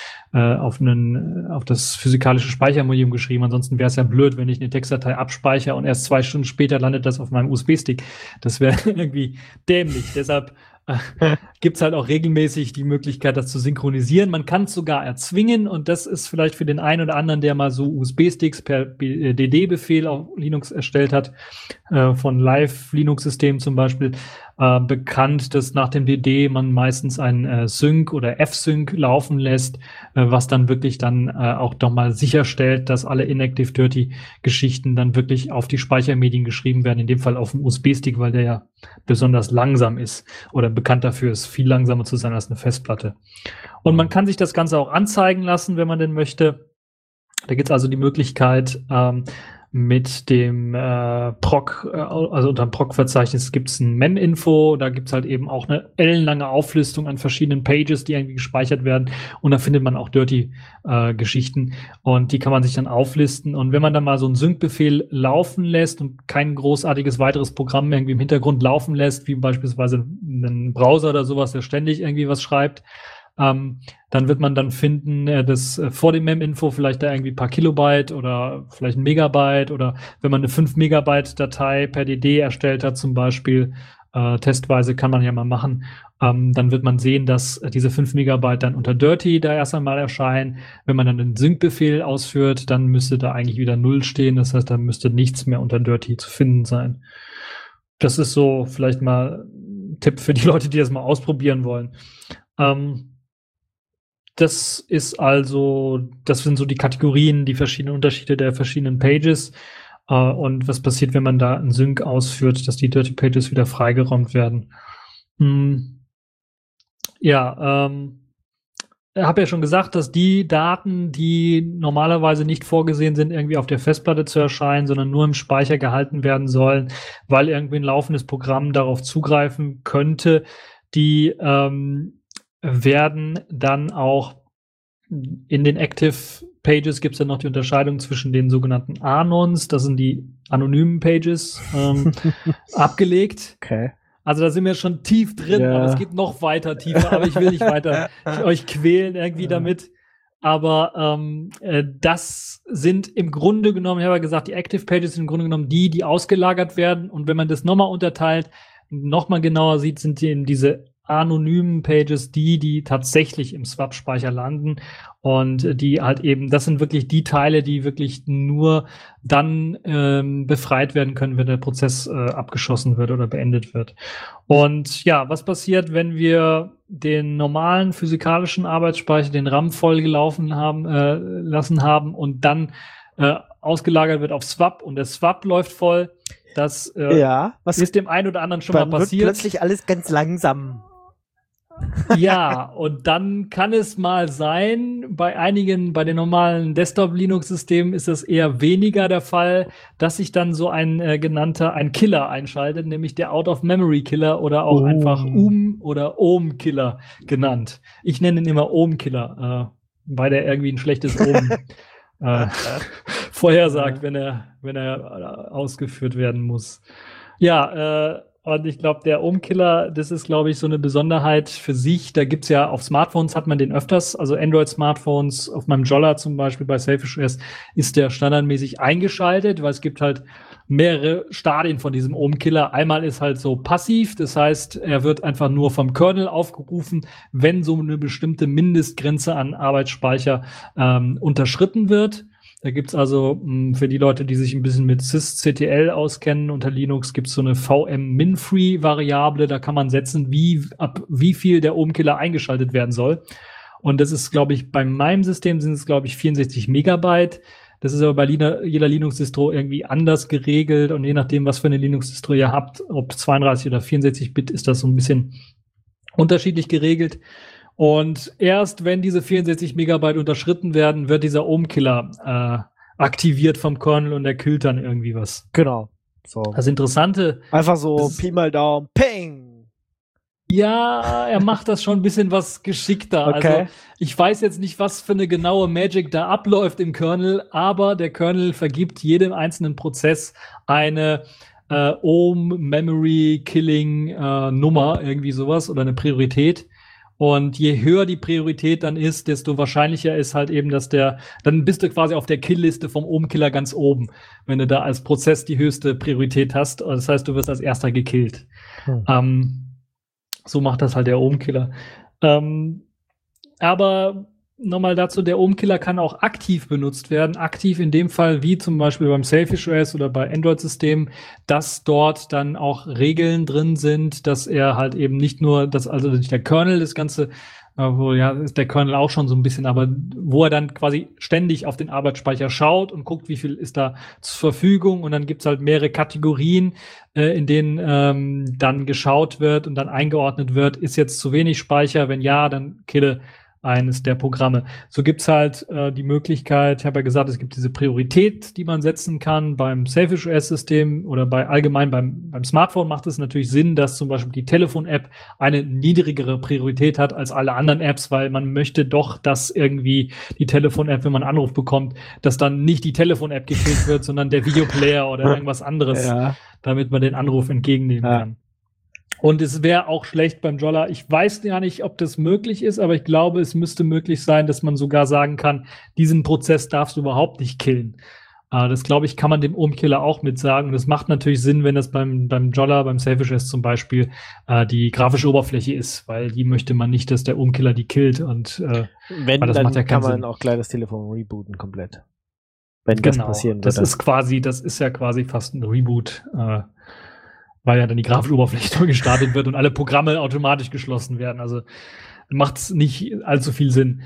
das physikalische Speichermedium geschrieben. Ansonsten wäre es ja blöd, wenn ich eine Textdatei abspeichere und erst 2 Stunden später landet das auf meinem USB-Stick. Das wäre irgendwie dämlich. Deshalb gibt es halt auch regelmäßig die Möglichkeit, das zu synchronisieren. Man kann es sogar erzwingen und das ist vielleicht für den einen oder anderen, der mal so USB-Sticks per DD-Befehl auf Linux erstellt hat, von Live-Linux-Systemen zum Beispiel, bekannt, dass nach dem DD man meistens ein Sync oder F-Sync laufen lässt, was dann wirklich dann auch doch mal sicherstellt, dass alle Inactive Dirty Geschichten dann wirklich auf die Speichermedien geschrieben werden, in dem Fall auf dem USB-Stick, weil der ja besonders langsam ist oder bekannt dafür ist, viel langsamer zu sein als eine Festplatte. Und man kann sich das Ganze auch anzeigen lassen, wenn man denn möchte. Da gibt es also die Möglichkeit, mit dem Proc, also unter dem Proc-Verzeichnis gibt es ein Mem-Info, da gibt es halt eben auch eine ellenlange Auflistung an verschiedenen Pages, die irgendwie gespeichert werden und da findet man auch Dirty-Geschichten und die kann man sich dann auflisten und wenn man dann mal so einen Sync-Befehl laufen lässt und kein großartiges weiteres Programm irgendwie im Hintergrund laufen lässt, wie beispielsweise einen Browser oder sowas, der ständig irgendwie was schreibt, dann wird man dann finden, dass vor dem Mem-Info vielleicht da irgendwie ein paar Kilobyte oder vielleicht ein Megabyte oder wenn man eine 5 Megabyte Datei per DD erstellt hat zum Beispiel, testweise kann man ja mal machen, dann wird man sehen, dass diese 5 Megabyte dann unter Dirty da erst einmal erscheinen. Wenn man dann den Sync-Befehl ausführt, dann müsste da eigentlich wieder 0 stehen, das heißt, da müsste nichts mehr unter Dirty zu finden sein. Das ist so vielleicht mal ein Tipp für die Leute, die das mal ausprobieren wollen. Das sind so die Kategorien, die verschiedenen Unterschiede der verschiedenen Pages. Und was passiert, wenn man da einen Sync ausführt, dass die Dirty Pages wieder freigeräumt werden. Ja, ich habe ja schon gesagt, dass die Daten, die normalerweise nicht vorgesehen sind, irgendwie auf der Festplatte zu erscheinen, sondern nur im Speicher gehalten werden sollen, weil irgendwie ein laufendes Programm darauf zugreifen könnte, die werden dann auch in den Active Pages gibt es dann noch die Unterscheidung zwischen den sogenannten Anons, das sind die anonymen Pages, abgelegt. Okay. Also da sind wir schon tief drin, Ja. aber es geht noch weiter tiefer, aber ich will nicht weiter euch quälen irgendwie damit. Aber das sind im Grunde genommen, ich habe ja gesagt, die Active Pages sind im Grunde genommen die ausgelagert werden. Und wenn man das nochmal unterteilt, nochmal genauer sieht, sind eben diese anonymen Pages, die tatsächlich im Swap-Speicher landen und die halt eben, das sind wirklich die Teile, die wirklich nur dann befreit werden können, wenn der Prozess abgeschossen wird oder beendet wird. Und ja, was passiert, wenn wir den normalen physikalischen Arbeitsspeicher, den RAM voll gelaufen lassen haben und dann ausgelagert wird auf Swap und der Swap läuft voll? Das was ist dem einen oder anderen schon mal dann wird passiert. plötzlich alles ganz langsam. Ja, und dann kann es mal sein, bei den normalen Desktop-Linux-Systemen ist das eher weniger der Fall, dass sich dann so ein Killer einschaltet, nämlich der Out-of-Memory-Killer oder auch einfach oder Ohm-Killer genannt. Ich nenne ihn immer Ohm-Killer, weil der irgendwie ein schlechtes Ohm vorhersagt, wenn er ausgeführt werden muss. Ja, und ich glaube, der Ohm-Killer, das ist, glaube ich, so eine Besonderheit für sich. Da gibt's ja auf Smartphones hat man den öfters, also Android-Smartphones, auf meinem Jolla zum Beispiel bei Selfish OS ist der standardmäßig eingeschaltet, weil es gibt halt mehrere Stadien von diesem Ohm-Killer. Einmal ist halt so passiv, das heißt, er wird einfach nur vom Kernel aufgerufen, wenn so eine bestimmte Mindestgrenze an Arbeitsspeicher unterschritten wird. Da gibt's also für die Leute, die sich ein bisschen mit sysctl auskennen, unter Linux gibt's so eine VM-Minfree-Variable. Da kann man setzen, ab wie viel der Ohm-Killer eingeschaltet werden soll. Und das ist, glaube ich, bei meinem System sind es, glaube ich, 64 Megabyte. Das ist aber bei jeder Linux-Distro irgendwie anders geregelt. Und je nachdem, was für eine Linux-Distro ihr habt, ob 32 oder 64 Bit, ist das so ein bisschen unterschiedlich geregelt. Und erst wenn diese 64 Megabyte unterschritten werden, wird dieser Ohm-Killer aktiviert vom Kernel und der killt dann irgendwie was. Genau. So. Das Interessante. Einfach so Pi mal Daumen, ping! Ja, er macht das schon ein bisschen was geschickter. Okay. Also ich weiß jetzt nicht, was für eine genaue Magic da abläuft im Kernel, aber der Kernel vergibt jedem einzelnen Prozess eine Ohm-Memory-Killing-Nummer, irgendwie sowas, oder eine Priorität. Und je höher die Priorität dann ist, desto wahrscheinlicher ist halt eben, dann bist du quasi auf der Kill-Liste vom Ohm-Killer ganz oben, wenn du da als Prozess die höchste Priorität hast. Das heißt, du wirst als erster gekillt. So macht das halt der Ohm-Killer. Aber nochmal dazu, der Ohm-Killer kann auch aktiv benutzt werden. Aktiv in dem Fall, wie zum Beispiel beim Selfish OS oder bei Android-Systemen, dass dort dann auch Regeln drin sind, dass er halt eben nicht nur, also nicht der Kernel das Ganze, ist der Kernel auch schon so ein bisschen, aber wo er dann quasi ständig auf den Arbeitsspeicher schaut und guckt, wie viel ist da zur Verfügung. Und dann gibt's halt mehrere Kategorien, in denen dann geschaut wird und dann eingeordnet wird, ist jetzt zu wenig Speicher? Wenn ja, dann kille eines der Programme. So gibt's halt die Möglichkeit, ich habe ja gesagt, es gibt diese Priorität, die man setzen kann beim Selfish OS-System oder allgemein beim Smartphone macht es natürlich Sinn, dass zum Beispiel die Telefon-App eine niedrigere Priorität hat als alle anderen Apps, weil man möchte doch, dass irgendwie die Telefon-App, wenn man einen Anruf bekommt, dass dann nicht die Telefon-App gekillt wird, sondern der Videoplayer oder irgendwas anderes, damit man den Anruf entgegennehmen kann. Und es wäre auch schlecht beim Jolla. Ich weiß gar nicht, ob das möglich ist, aber ich glaube, es müsste möglich sein, dass man sogar sagen kann, diesen Prozess darfst du überhaupt nicht killen. Das, glaube ich, kann man dem Ohm-Killer auch mit sagen. Das macht natürlich Sinn, wenn das beim Jolla, beim Selfish OS zum Beispiel, die grafische Oberfläche ist, weil die möchte man nicht, dass der Ohm-Killer die killt. Und wenn, das dann macht ja kann man Sinn. Auch gleich das Telefon rebooten komplett. Wenn das passieren würde. Das ist ja quasi fast ein Reboot, weil ja dann die grafische Oberfläche neu gestartet wird und alle Programme automatisch geschlossen werden. Also macht es nicht allzu viel Sinn.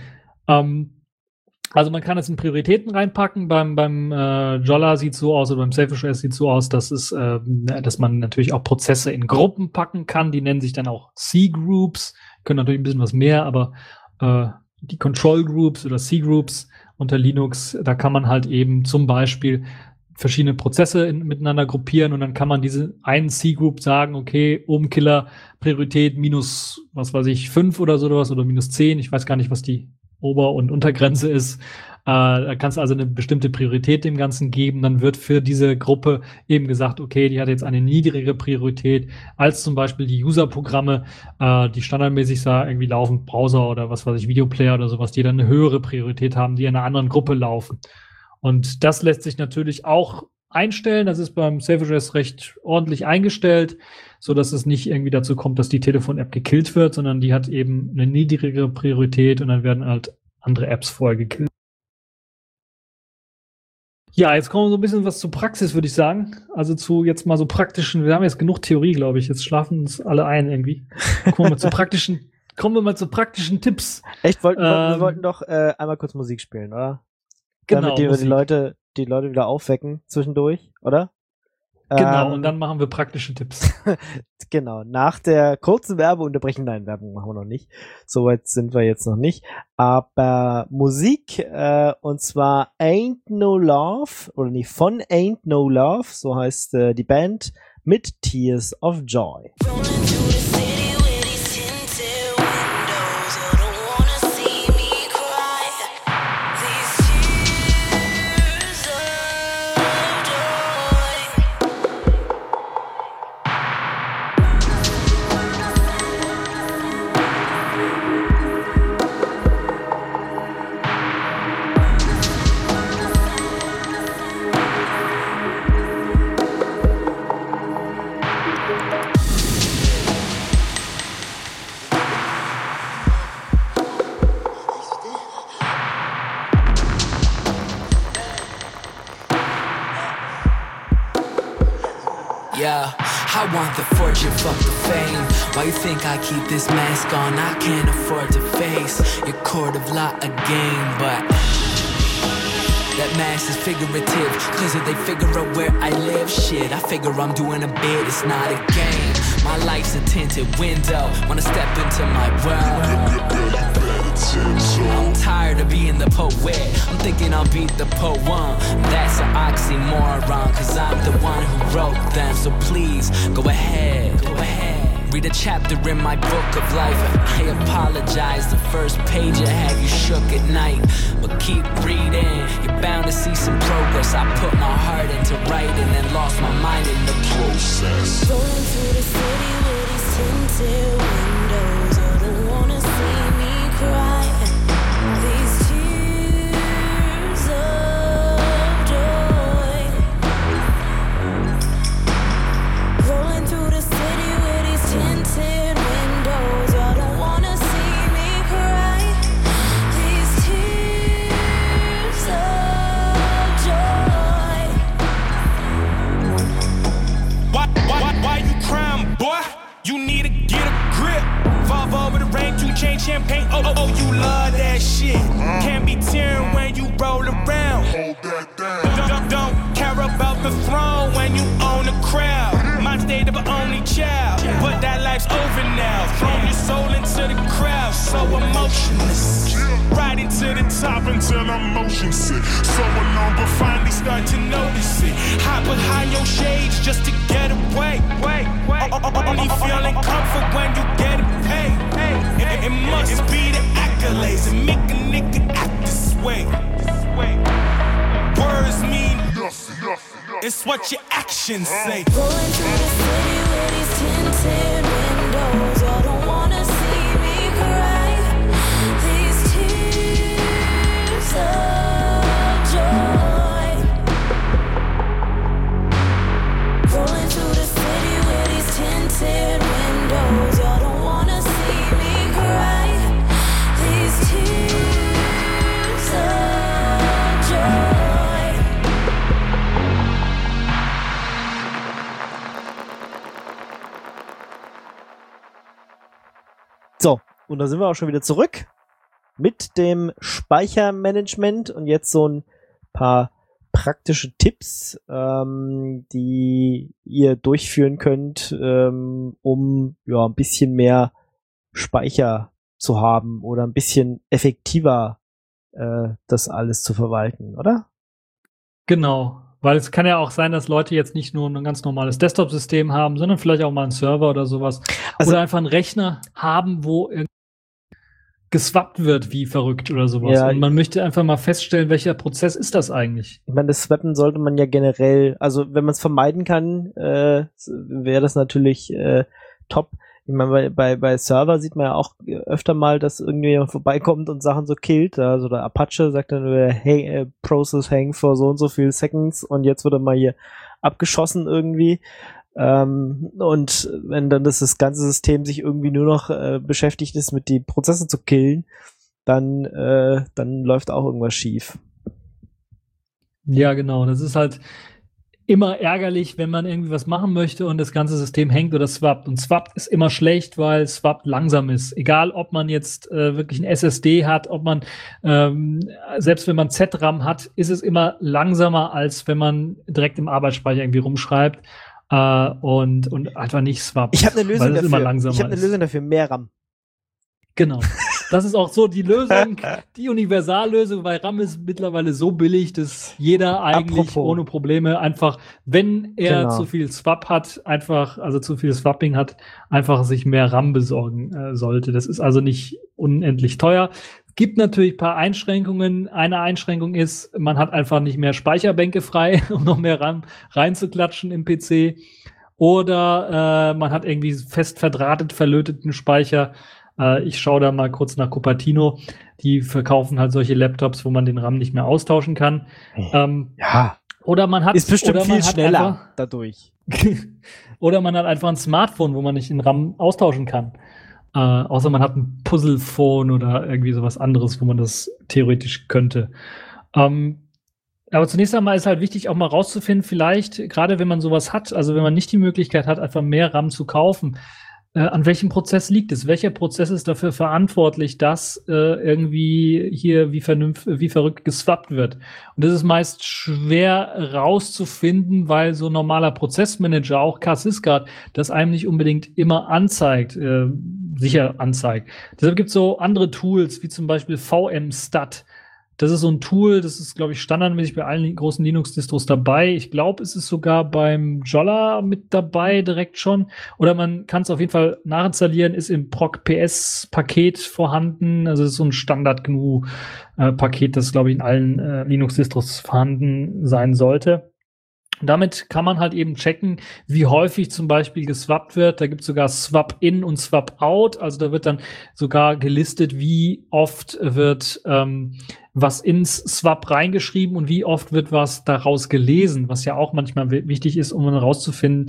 Also man kann es in Prioritäten reinpacken. Beim Jolla sieht so aus, oder beim Selfish OS sieht so aus, dass man natürlich auch Prozesse in Gruppen packen kann. Die nennen sich dann auch C-Groups. Können natürlich ein bisschen was mehr, aber die Control Groups oder C-Groups unter Linux, da kann man halt eben zum Beispiel verschiedene Prozesse miteinander gruppieren und dann kann man diese einen C-Group sagen, okay, Ohm-Killer Priorität minus, was weiß ich, 5 oder sowas oder minus 10. Ich weiß gar nicht, was die Ober- und Untergrenze ist. Da kannst du also eine bestimmte Priorität dem Ganzen geben. Dann wird für diese Gruppe eben gesagt, okay, die hat jetzt eine niedrigere Priorität als zum Beispiel die User-Programme, die standardmäßig irgendwie laufen, Browser oder was weiß ich, Videoplayer oder sowas, die dann eine höhere Priorität haben, die in einer anderen Gruppe laufen. Und das lässt sich natürlich auch einstellen. Das ist beim Selfish OS recht ordentlich eingestellt, so dass es nicht irgendwie dazu kommt, dass die Telefon-App gekillt wird, sondern die hat eben eine niedrigere Priorität und dann werden halt andere Apps vorher gekillt. Ja, jetzt kommen wir so ein bisschen was zur Praxis, würde ich sagen. Also zu jetzt mal so praktischen, wir haben jetzt genug Theorie, glaube ich. Jetzt schlafen uns alle ein irgendwie. Kommen wir mal zu praktischen Tipps. Echt? Wir wollten doch einmal kurz Musik spielen, oder? Genau. Damit wir die Leute wieder aufwecken zwischendurch, oder? Genau, und dann machen wir praktische Tipps. Genau, nach der kurzen Werbeunterbrechung, nein, Werbung machen wir noch nicht, soweit sind wir jetzt noch nicht, aber Musik, und zwar Ain't No Love, oder nicht, von Ain't No Love, so heißt die Band, mit Tears of Joy. Yeah, I want the fortune, fuck the fame. Why you think I keep this mask on? I can't afford to face your court of law again, but that mask is figurative, cause if they figure out where I live, shit, I figure I'm doing a bit, it's not a game. My life's a tinted window, wanna step into my world. I'm tired of being the poet, I'm thinking I'll beat the poem. That's an oxymoron, cause I'm the one who wrote them. So please, go ahead, read a chapter in my book of life. I apologize, the first page I had you shook at night. But keep reading, you're bound to see some progress. I put my heart into writing and lost my mind in the process. Rolling through the city with these tinted windows. I don't wanna see me cry. These tears of joy. Rolling through the city with these tinted windows. I don't wanna see me cry. These tears of joy. Why you crying, boy? You need to get a grip. Fall over the rain, 2 Chainz champagne. Oh, you love that shit. Can't be tearing when you roll around. Hold that down. Don't care about the throne when you own the crowd. My state of an only child, but that life's over now. Throw your soul into the crowd, so emotionless. Right into the top until I'm motion sick. So alone, but finally start to notice it. Hide behind your shades just to get away. Only feeling comfort when you get paid. It must be the accolades that make a nigga act this way. Words mean nothing. It's what your actions say. Rolling through the city with these tinted windows. I don't wanna see me cry. These tears of joy. Rolling through the city with these tinted windows. I don't wanna see me cry. These tears of joy. So, und da sind wir auch schon wieder zurück mit dem Speichermanagement und jetzt so ein paar praktische Tipps, die ihr durchführen könnt, um ja ein bisschen mehr Speicher zu haben oder ein bisschen effektiver das alles zu verwalten, oder? Genau, weil es kann ja auch sein, dass Leute jetzt nicht nur ein ganz normales Desktop-System haben, sondern vielleicht auch mal einen Server oder sowas. Also- oder einfach einen Rechner haben, wo geswappt wird wie verrückt oder sowas. Ja. Und man möchte einfach mal feststellen, welcher Prozess ist das eigentlich? Ich meine, das Swappen sollte man ja generell, also wenn man es vermeiden kann, wäre das natürlich top. Ich meine, bei Server sieht man ja auch öfter mal, dass irgendjemand vorbeikommt und Sachen so killt. Also der Apache sagt dann, hey, Process hang for so und so viel Seconds und jetzt wird er mal hier abgeschossen irgendwie. Und wenn dann das ganze System sich irgendwie nur noch beschäftigt ist, mit die Prozesse zu killen, dann läuft auch irgendwas schief. Ja, genau. Das ist halt, immer ärgerlich, wenn man irgendwie was machen möchte und das ganze System hängt oder swappt. Und swappt ist immer schlecht, weil swappt langsam ist. Egal, ob man jetzt wirklich ein SSD hat, ob man, selbst wenn man ZRAM hat, ist es immer langsamer, als wenn man direkt im Arbeitsspeicher irgendwie rumschreibt und einfach nicht swappt. Ich habe eine Lösung weil es immer dafür. langsamer Ich habe eine ist. Lösung dafür, mehr RAM. Genau. Das ist auch so die Lösung, die Universallösung, weil RAM ist mittlerweile so billig, dass jeder eigentlich Apropos. ohne Probleme einfach, wenn er Genau. zu viel Swap hat, also zu viel Swapping hat, einfach sich mehr RAM besorgen sollte. Das ist also nicht unendlich teuer. Gibt natürlich ein paar Einschränkungen. Eine Einschränkung ist, man hat einfach nicht mehr Speicherbänke frei, um noch mehr RAM reinzuklatschen im PC. Oder man hat irgendwie fest verdrahtet, verlöteten Speicher. Ich schaue da mal kurz nach Cupertino. Die verkaufen halt solche Laptops, wo man den RAM nicht mehr austauschen kann. Ja. Oder man hat Ist bestimmt oder man viel hat schneller dadurch. oder man hat einfach ein Smartphone, wo man nicht den RAM austauschen kann. Außer man hat ein Puzzlephone oder irgendwie sowas anderes, wo man das theoretisch könnte. Aber zunächst einmal ist halt wichtig, auch mal rauszufinden, vielleicht, gerade wenn man sowas hat, also wenn man nicht die Möglichkeit hat, einfach mehr RAM zu kaufen, an welchem Prozess liegt es? Welcher Prozess ist dafür verantwortlich, dass irgendwie hier wie verrückt geswappt wird? Und das ist meist schwer rauszufinden, weil so ein normaler Prozessmanager, auch Syscard, das einem nicht unbedingt immer anzeigt, sicher anzeigt. Deshalb gibt es so andere Tools, wie zum Beispiel VMstat. Das ist so ein Tool, das ist, glaube ich, standardmäßig bei allen großen Linux-Distros dabei. Ich glaube, es ist sogar beim Jolla mit dabei direkt schon. Oder man kann es auf jeden Fall nachinstallieren, ist im Proc-PS-Paket vorhanden. Also es ist so ein Standard-GNU-Paket, das, glaube ich, in allen Linux-Distros vorhanden sein sollte. Damit kann man halt eben checken, wie häufig zum Beispiel geswappt wird. Da gibt es sogar Swap-In und Swap-Out. Also da wird dann sogar gelistet, wie oft wird was ins Swap reingeschrieben und wie oft wird was daraus gelesen, was ja auch manchmal wichtig ist, um herauszufinden,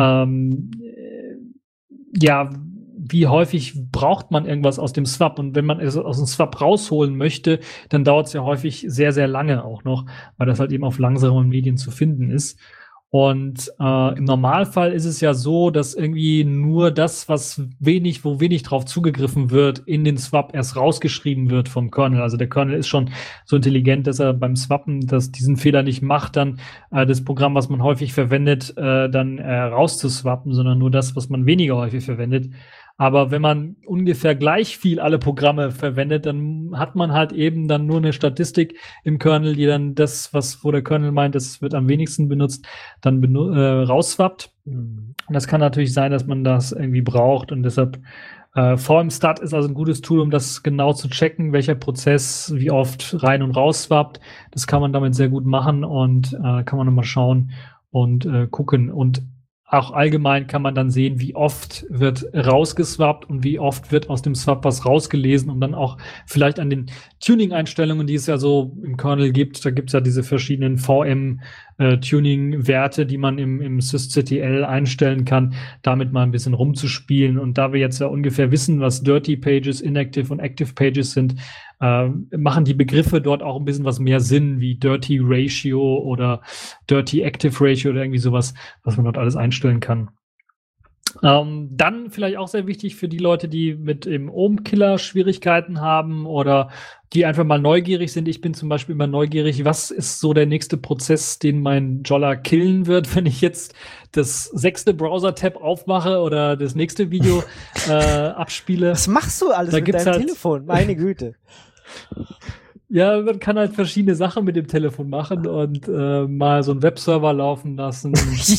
wie häufig braucht man irgendwas aus dem Swap. Und wenn man es aus dem Swap rausholen möchte, dann dauert es ja häufig sehr, sehr lange auch noch, weil das halt eben auf langsamen Medien zu finden ist. Und im Normalfall ist es ja so, dass irgendwie nur das, wo wenig drauf zugegriffen wird, in den Swap erst rausgeschrieben wird vom Kernel. Also der Kernel ist schon so intelligent, dass er beim Swappen diesen Fehler nicht macht, dann das Programm, was man häufig verwendet, dann rauszuswappen, sondern nur das, was man weniger häufig verwendet. Aber wenn man ungefähr gleich viel alle Programme verwendet, dann hat man halt eben dann nur eine Statistik im Kernel, die dann das, wo der Kernel meint, das wird am wenigsten benutzt, dann rausswappt. Und das kann natürlich sein, dass man das irgendwie braucht. Und deshalb VMstat ist also ein gutes Tool, um das genau zu checken, welcher Prozess wie oft rein und raus swappt. Das kann man damit sehr gut machen und kann man nochmal schauen und gucken. Und auch allgemein kann man dann sehen, wie oft wird rausgeswappt und wie oft wird aus dem Swap was rausgelesen, und dann auch vielleicht an den Tuning-Einstellungen, die es ja so im Kernel gibt. Da gibt es ja diese verschiedenen VM-Tuning-Werte, die man im sysctl einstellen kann, damit mal ein bisschen rumzuspielen. Und da wir jetzt ja ungefähr wissen, was Dirty Pages, Inactive und Active Pages sind, machen die Begriffe dort auch ein bisschen was mehr Sinn, wie Dirty Ratio oder Dirty Active Ratio oder irgendwie sowas, was man dort alles einstellen kann. Dann vielleicht auch sehr wichtig für die Leute, die mit dem Ohmkiller Schwierigkeiten haben oder die einfach mal neugierig sind. Ich bin zum Beispiel immer neugierig, was ist so der nächste Prozess, den mein Jolla killen wird, wenn ich jetzt das 6. Browser-Tab aufmache oder das nächste Video abspiele. Was machst du alles Da mit gibt's deinem halt- Telefon? Meine Güte. Ja, man kann halt verschiedene Sachen mit dem Telefon machen und mal so einen Webserver laufen lassen,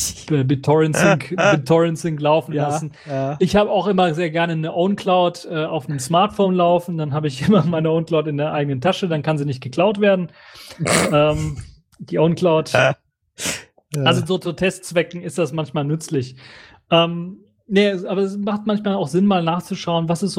BitTorrent-Sync laufen lassen. Ja. Ich habe auch immer sehr gerne eine OwnCloud auf einem Smartphone laufen. Dann habe ich immer meine OwnCloud in der eigenen Tasche. Dann kann sie nicht geklaut werden. Die OwnCloud. Also so zu Testzwecken ist das manchmal nützlich. Nee, aber es macht manchmal auch Sinn, mal nachzuschauen, was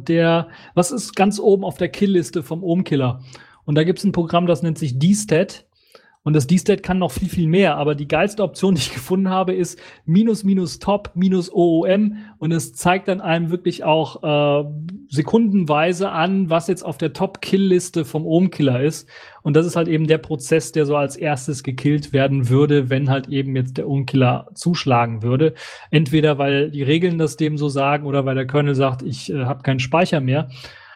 ist ganz oben auf der Kill-Liste vom Ohmkiller. Und da gibt es ein Programm, das nennt sich dstat. Und das D-State kann noch viel, viel mehr. Aber die geilste Option, die ich gefunden habe, ist -top -OOM. Und es zeigt dann einem wirklich auch sekundenweise an, was jetzt auf der Top-Kill-Liste vom Ohm-Killer ist. Und das ist halt eben der Prozess, der so als erstes gekillt werden würde, wenn halt eben jetzt der Ohm-Killer zuschlagen würde. Entweder weil die Regeln das dem so sagen oder weil der Kernel sagt, ich habe keinen Speicher mehr.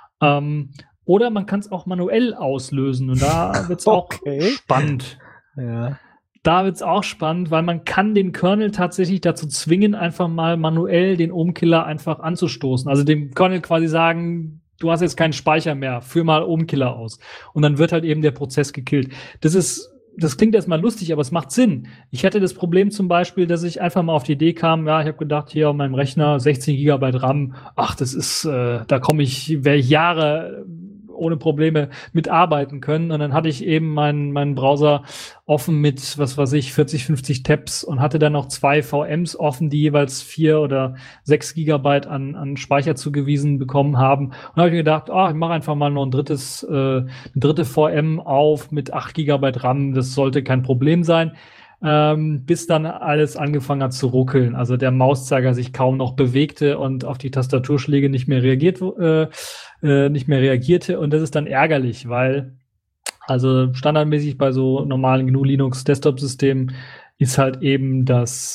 Oder man kann es auch manuell auslösen. Und da wird es auch spannend. Ja. Da wird es auch spannend, weil man kann den Kernel tatsächlich dazu zwingen, einfach mal manuell den Ohm-Killer einfach anzustoßen. Also dem Kernel quasi sagen, du hast jetzt keinen Speicher mehr, führ mal Ohm-Killer aus. Und dann wird halt eben der Prozess gekillt. Das klingt erstmal lustig, aber es macht Sinn. Ich hatte das Problem zum Beispiel, dass ich einfach mal auf die Idee kam, ja, ich habe gedacht, hier auf meinem Rechner 16 GB RAM, ach, das ist, da werde ich Jahre ohne Probleme mitarbeiten können. Und dann hatte ich eben meinen Browser offen mit, was weiß ich, 40, 50 Tabs und hatte dann noch 2 VMs offen, die jeweils 4 oder 6 Gigabyte an Speicher zugewiesen bekommen haben. Und da habe ich mir gedacht, ich mache einfach mal noch eine dritte VM auf mit 8 Gigabyte RAM. Das sollte kein Problem sein. Bis dann alles angefangen hat zu ruckeln. Also der Mauszeiger sich kaum noch bewegte und auf die Tastaturschläge nicht mehr reagierte. Und das ist dann ärgerlich, weil also standardmäßig bei so normalen GNU Linux Desktop-Systemen ist halt eben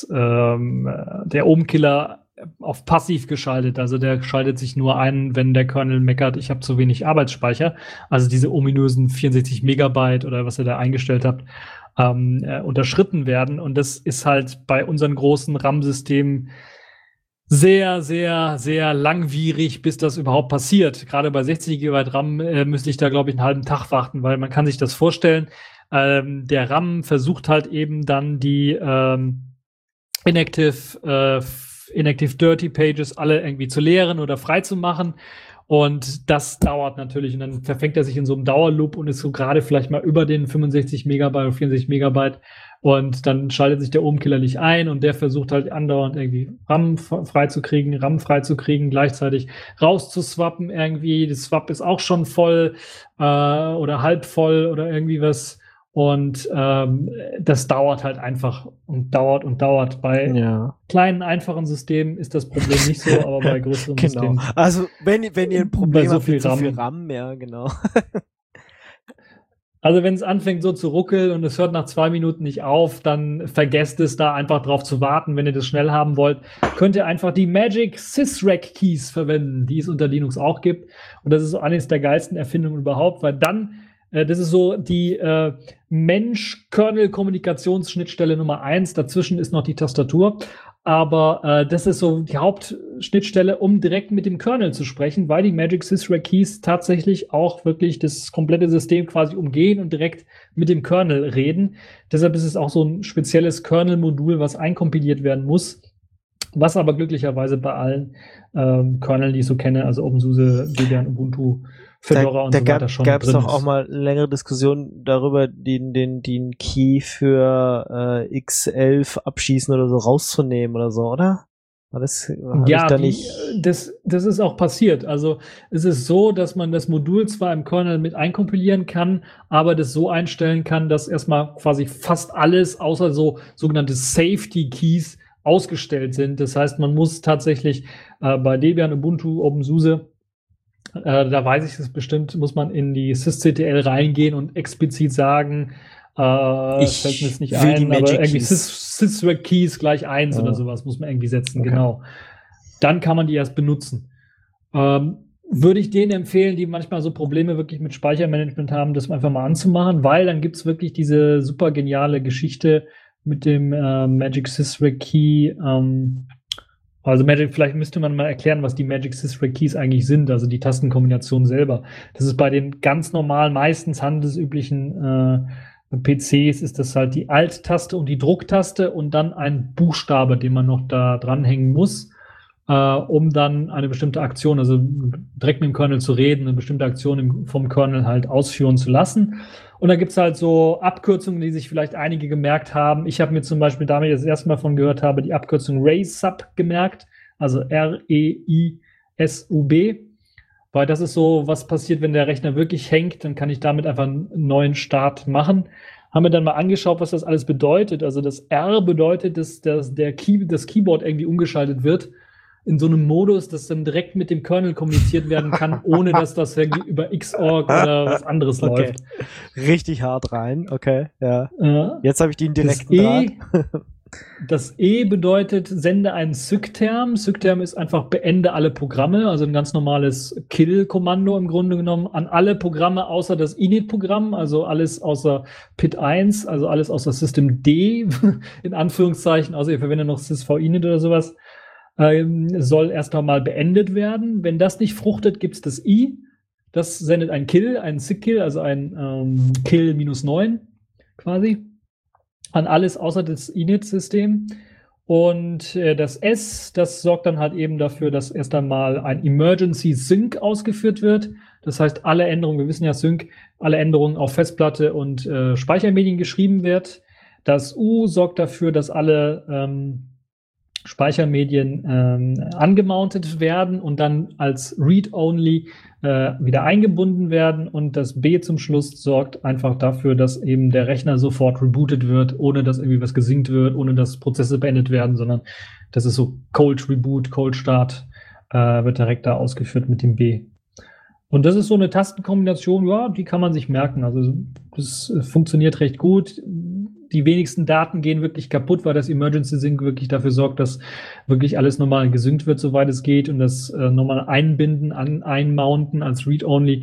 der Ohm-Killer auf passiv geschaltet. Also der schaltet sich nur ein, wenn der Kernel meckert, ich habe zu wenig Arbeitsspeicher. Also diese ominösen 64 Megabyte oder was ihr da eingestellt habt, unterschritten werden. Und das ist halt bei unseren großen RAM-Systemen sehr, sehr, sehr langwierig, bis das überhaupt passiert. Gerade bei 60 GB RAM müsste ich da, glaube ich, einen halben Tag warten, weil man kann sich das vorstellen. Der RAM versucht halt eben dann die Inactive Dirty Pages alle irgendwie zu leeren oder frei zu machen. Und das dauert natürlich. Und dann verfängt er sich in so einem Dauerloop und ist so gerade vielleicht mal über den 65 Megabyte oder 64 Megabyte. Und dann schaltet sich der Ohm-Killer nicht ein und der versucht halt andauernd irgendwie RAM freizukriegen, gleichzeitig rauszuswappen irgendwie. Das Swap ist auch schon voll oder halb voll oder irgendwie was. Und das dauert halt einfach und dauert. Bei kleinen, einfachen Systemen ist das Problem nicht so, aber bei größeren Systemen. Also wenn ihr ein Problem habt mit so viel RAM, ja, genau. Also wenn es anfängt so zu ruckeln und es hört nach 2 Minuten nicht auf, dann vergesst es, da einfach drauf zu warten. Wenn ihr das schnell haben wollt, könnt ihr einfach die Magic Sysrec Keys verwenden, die es unter Linux auch gibt. Und das ist so eines der geilsten Erfindungen überhaupt, weil dann das ist so die Mensch-Kernel-Kommunikationsschnittstelle Nummer 1. Dazwischen ist noch die Tastatur. Aber das ist so die Hauptschnittstelle, um direkt mit dem Kernel zu sprechen, weil die Magic Sysrec Keys tatsächlich auch wirklich das komplette System quasi umgehen und direkt mit dem Kernel reden. Deshalb ist es auch so ein spezielles Kernel-Modul, was einkompiliert werden muss. Was aber glücklicherweise bei allen Kerneln, die ich so kenne, also OpenSUSE, Debian, Ubuntu, Fedora und so weiter schon gab es drin doch auch mal längere Diskussionen darüber, den Key für X11 abschießen oder so rauszunehmen oder so, oder? Das ist auch passiert. Also es ist so, dass man das Modul zwar im Kernel mit einkompilieren kann, aber das so einstellen kann, dass erstmal quasi fast alles außer so sogenannte Safety Keys ausgestellt sind. Das heißt, man muss tatsächlich bei Debian, Ubuntu, OpenSUSE, da weiß ich es bestimmt, muss man in die sysctl reingehen und explizit sagen, ich fällt mir jetzt nicht will ein, die Magic aber irgendwie Keys. Sysrec Keys gleich 1 oder sowas muss man irgendwie setzen, Okay. genau. Dann kann man die erst benutzen. Würde ich denen empfehlen, die manchmal so Probleme wirklich mit Speichermanagement haben, das einfach mal anzumachen, weil dann gibt es wirklich diese super geniale Geschichte mit dem Magic Sysrec Key. Also vielleicht müsste man mal erklären, was die Magic Sysrec Keys eigentlich sind, also die Tastenkombination selber. Das ist bei den ganz normalen, meistens handelsüblichen PCs ist das halt die Alt-Taste und die Drucktaste und dann ein Buchstabe, den man noch da dranhängen muss, um dann eine bestimmte Aktion, also direkt mit dem Kernel zu reden, eine bestimmte Aktion vom Kernel halt ausführen zu lassen. Und da gibt es halt so Abkürzungen, die sich vielleicht einige gemerkt haben. Ich habe mir zum Beispiel, da ich das erste Mal von gehört habe, die Abkürzung REISUB gemerkt, also REISUB, weil das ist so, was passiert, wenn der Rechner wirklich hängt, dann kann ich damit einfach einen neuen Start machen. haben wir dann mal angeschaut, was das alles bedeutet. Also das R bedeutet, dass das Keyboard irgendwie umgeschaltet wird in so einem Modus, dass dann direkt mit dem Kernel kommuniziert werden kann, ohne dass das irgendwie über Xorg oder was anderes Okay. läuft. Richtig hart rein, okay, ja. Ja. Jetzt habe ich den Das direkten Draht. Das E bedeutet, sende einen Sycterm. Sycterm ist einfach beende alle Programme, also ein ganz normales Kill-Kommando im Grunde genommen an alle Programme außer das Init-Programm, also alles außer PIT1, also alles außer System D, in Anführungszeichen, also ihr verwendet noch sysv-init oder sowas, soll erst einmal beendet werden. Wenn das nicht fruchtet, gibt es das I. Das sendet ein Kill, einen Syc-Kill, also ein Kill -9 quasi. An alles außer das Init-System. Und das S, das sorgt dann halt eben dafür, dass erst einmal ein Emergency Sync ausgeführt wird. Das heißt, alle Änderungen, wir wissen ja Sync, alle Änderungen auf Festplatte und Speichermedien geschrieben wird. Das U sorgt dafür, dass alle Speichermedien angemountet werden und dann als Read-Only wieder eingebunden werden. Und das B zum Schluss sorgt einfach dafür, dass eben der Rechner sofort rebootet wird, ohne dass irgendwie was gesynkt wird, ohne dass Prozesse beendet werden, sondern das ist so Cold Reboot, Cold Start, wird direkt da ausgeführt mit dem B. Und das ist so eine Tastenkombination, ja, die kann man sich merken. Also das funktioniert recht gut. Die wenigsten Daten gehen wirklich kaputt, weil das Emergency Sync wirklich dafür sorgt, dass wirklich alles normal gesynkt wird, soweit es geht, und das normal Einbinden, einmounten als Read-Only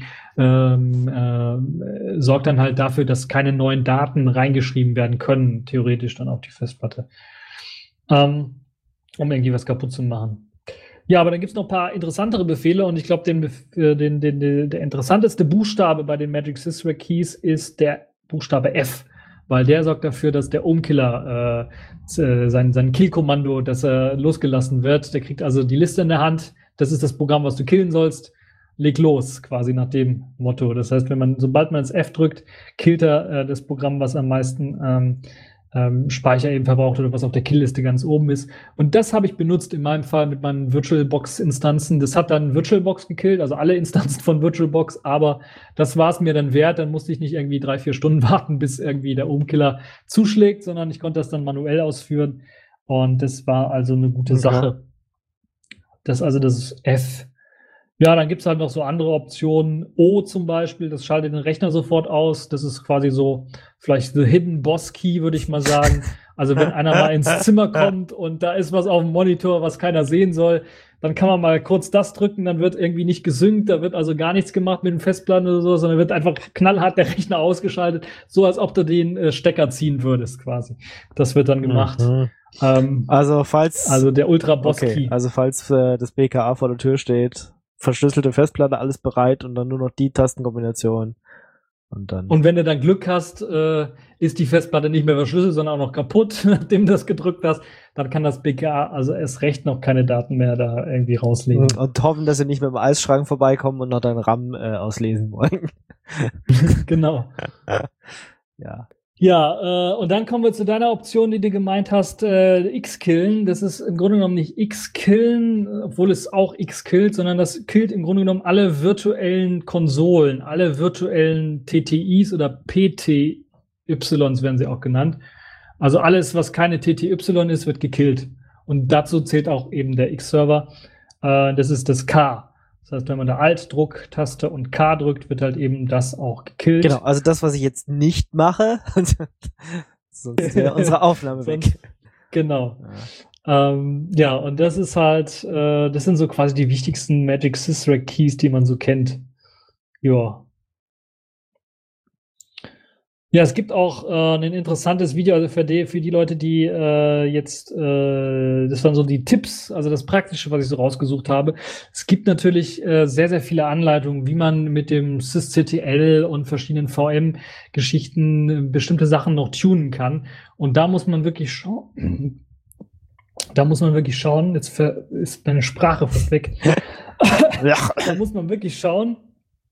sorgt dann halt dafür, dass keine neuen Daten reingeschrieben werden können, theoretisch dann auf die Festplatte, um irgendwie was kaputt zu machen. Ja, aber dann gibt es noch ein paar interessantere Befehle, und ich glaube, der interessanteste Buchstabe bei den Magic Sysrack Keys ist der Buchstabe F, weil der sorgt dafür, dass der Ohmkiller sein Kill-Kommando, dass er losgelassen wird. Der kriegt also die Liste in der Hand. Das ist das Programm, was du killen sollst. Leg los, quasi nach dem Motto. Das heißt, sobald man das F drückt, killt er das Programm, was am meisten Speicher eben verbraucht oder was auf der Killliste ganz oben ist. Und das habe ich benutzt in meinem Fall mit meinen VirtualBox-Instanzen. Das hat dann VirtualBox gekillt, also alle Instanzen von VirtualBox, aber das war es mir dann wert. Dann musste ich nicht irgendwie 3-4 Stunden warten, bis irgendwie der Ohmkiller zuschlägt, sondern ich konnte das dann manuell ausführen. Und das war also eine gute Sache. Das ist also das F. Ja, dann gibt es halt noch so andere Optionen. O zum Beispiel, das schaltet den Rechner sofort aus. Das ist quasi so vielleicht the hidden boss key, würde ich mal sagen. Also wenn einer mal ins Zimmer kommt und da ist was auf dem Monitor, was keiner sehen soll, dann kann man mal kurz das drücken, dann wird irgendwie nicht gesynkt, da wird also gar nichts gemacht mit dem Festplatten oder so, sondern wird einfach knallhart der Rechner ausgeschaltet, so als ob du den Stecker ziehen würdest quasi. Das wird dann gemacht. Also der Ultra Boss Key. Also falls das BKA vor der Tür steht, verschlüsselte Festplatte, alles bereit und dann nur noch die Tastenkombination. Und wenn du dann Glück hast, ist die Festplatte nicht mehr verschlüsselt, sondern auch noch kaputt, nachdem du das gedrückt hast, dann kann das BKA also erst recht noch keine Daten mehr da irgendwie rauslegen. Und hoffen, dass sie nicht mit dem Eisschrank vorbeikommen und noch deinen RAM auslesen wollen. Genau. Ja. Ja, und dann kommen wir zu deiner Option, die du gemeint hast, X-Killen. Das ist im Grunde genommen nicht X-Killen, obwohl es auch X-killt, sondern das killt im Grunde genommen alle virtuellen Konsolen, alle virtuellen TTIs oder PTYs werden sie auch genannt. Also alles, was keine TTY ist, wird gekillt. Und dazu zählt auch eben der X-Server. Das ist das K. Das heißt, wenn man da Alt-Druck-Taste und K drückt, wird halt eben das auch gekillt. Genau, also das, was ich jetzt nicht mache, sonst wäre unsere Aufnahme weg. Genau. Ja, und das ist halt, das sind so quasi die wichtigsten Magic Sysrack Keys, die man so kennt. Ja. Ja, es gibt auch ein interessantes Video, also für die Leute, die jetzt, das waren so die Tipps, also das Praktische, was ich so rausgesucht habe. Es gibt natürlich sehr, sehr viele Anleitungen, wie man mit dem sysctl und verschiedenen VM-Geschichten bestimmte Sachen noch tunen kann. Und da muss man wirklich schauen. Jetzt ist meine Sprache fast weg. Da muss man wirklich schauen,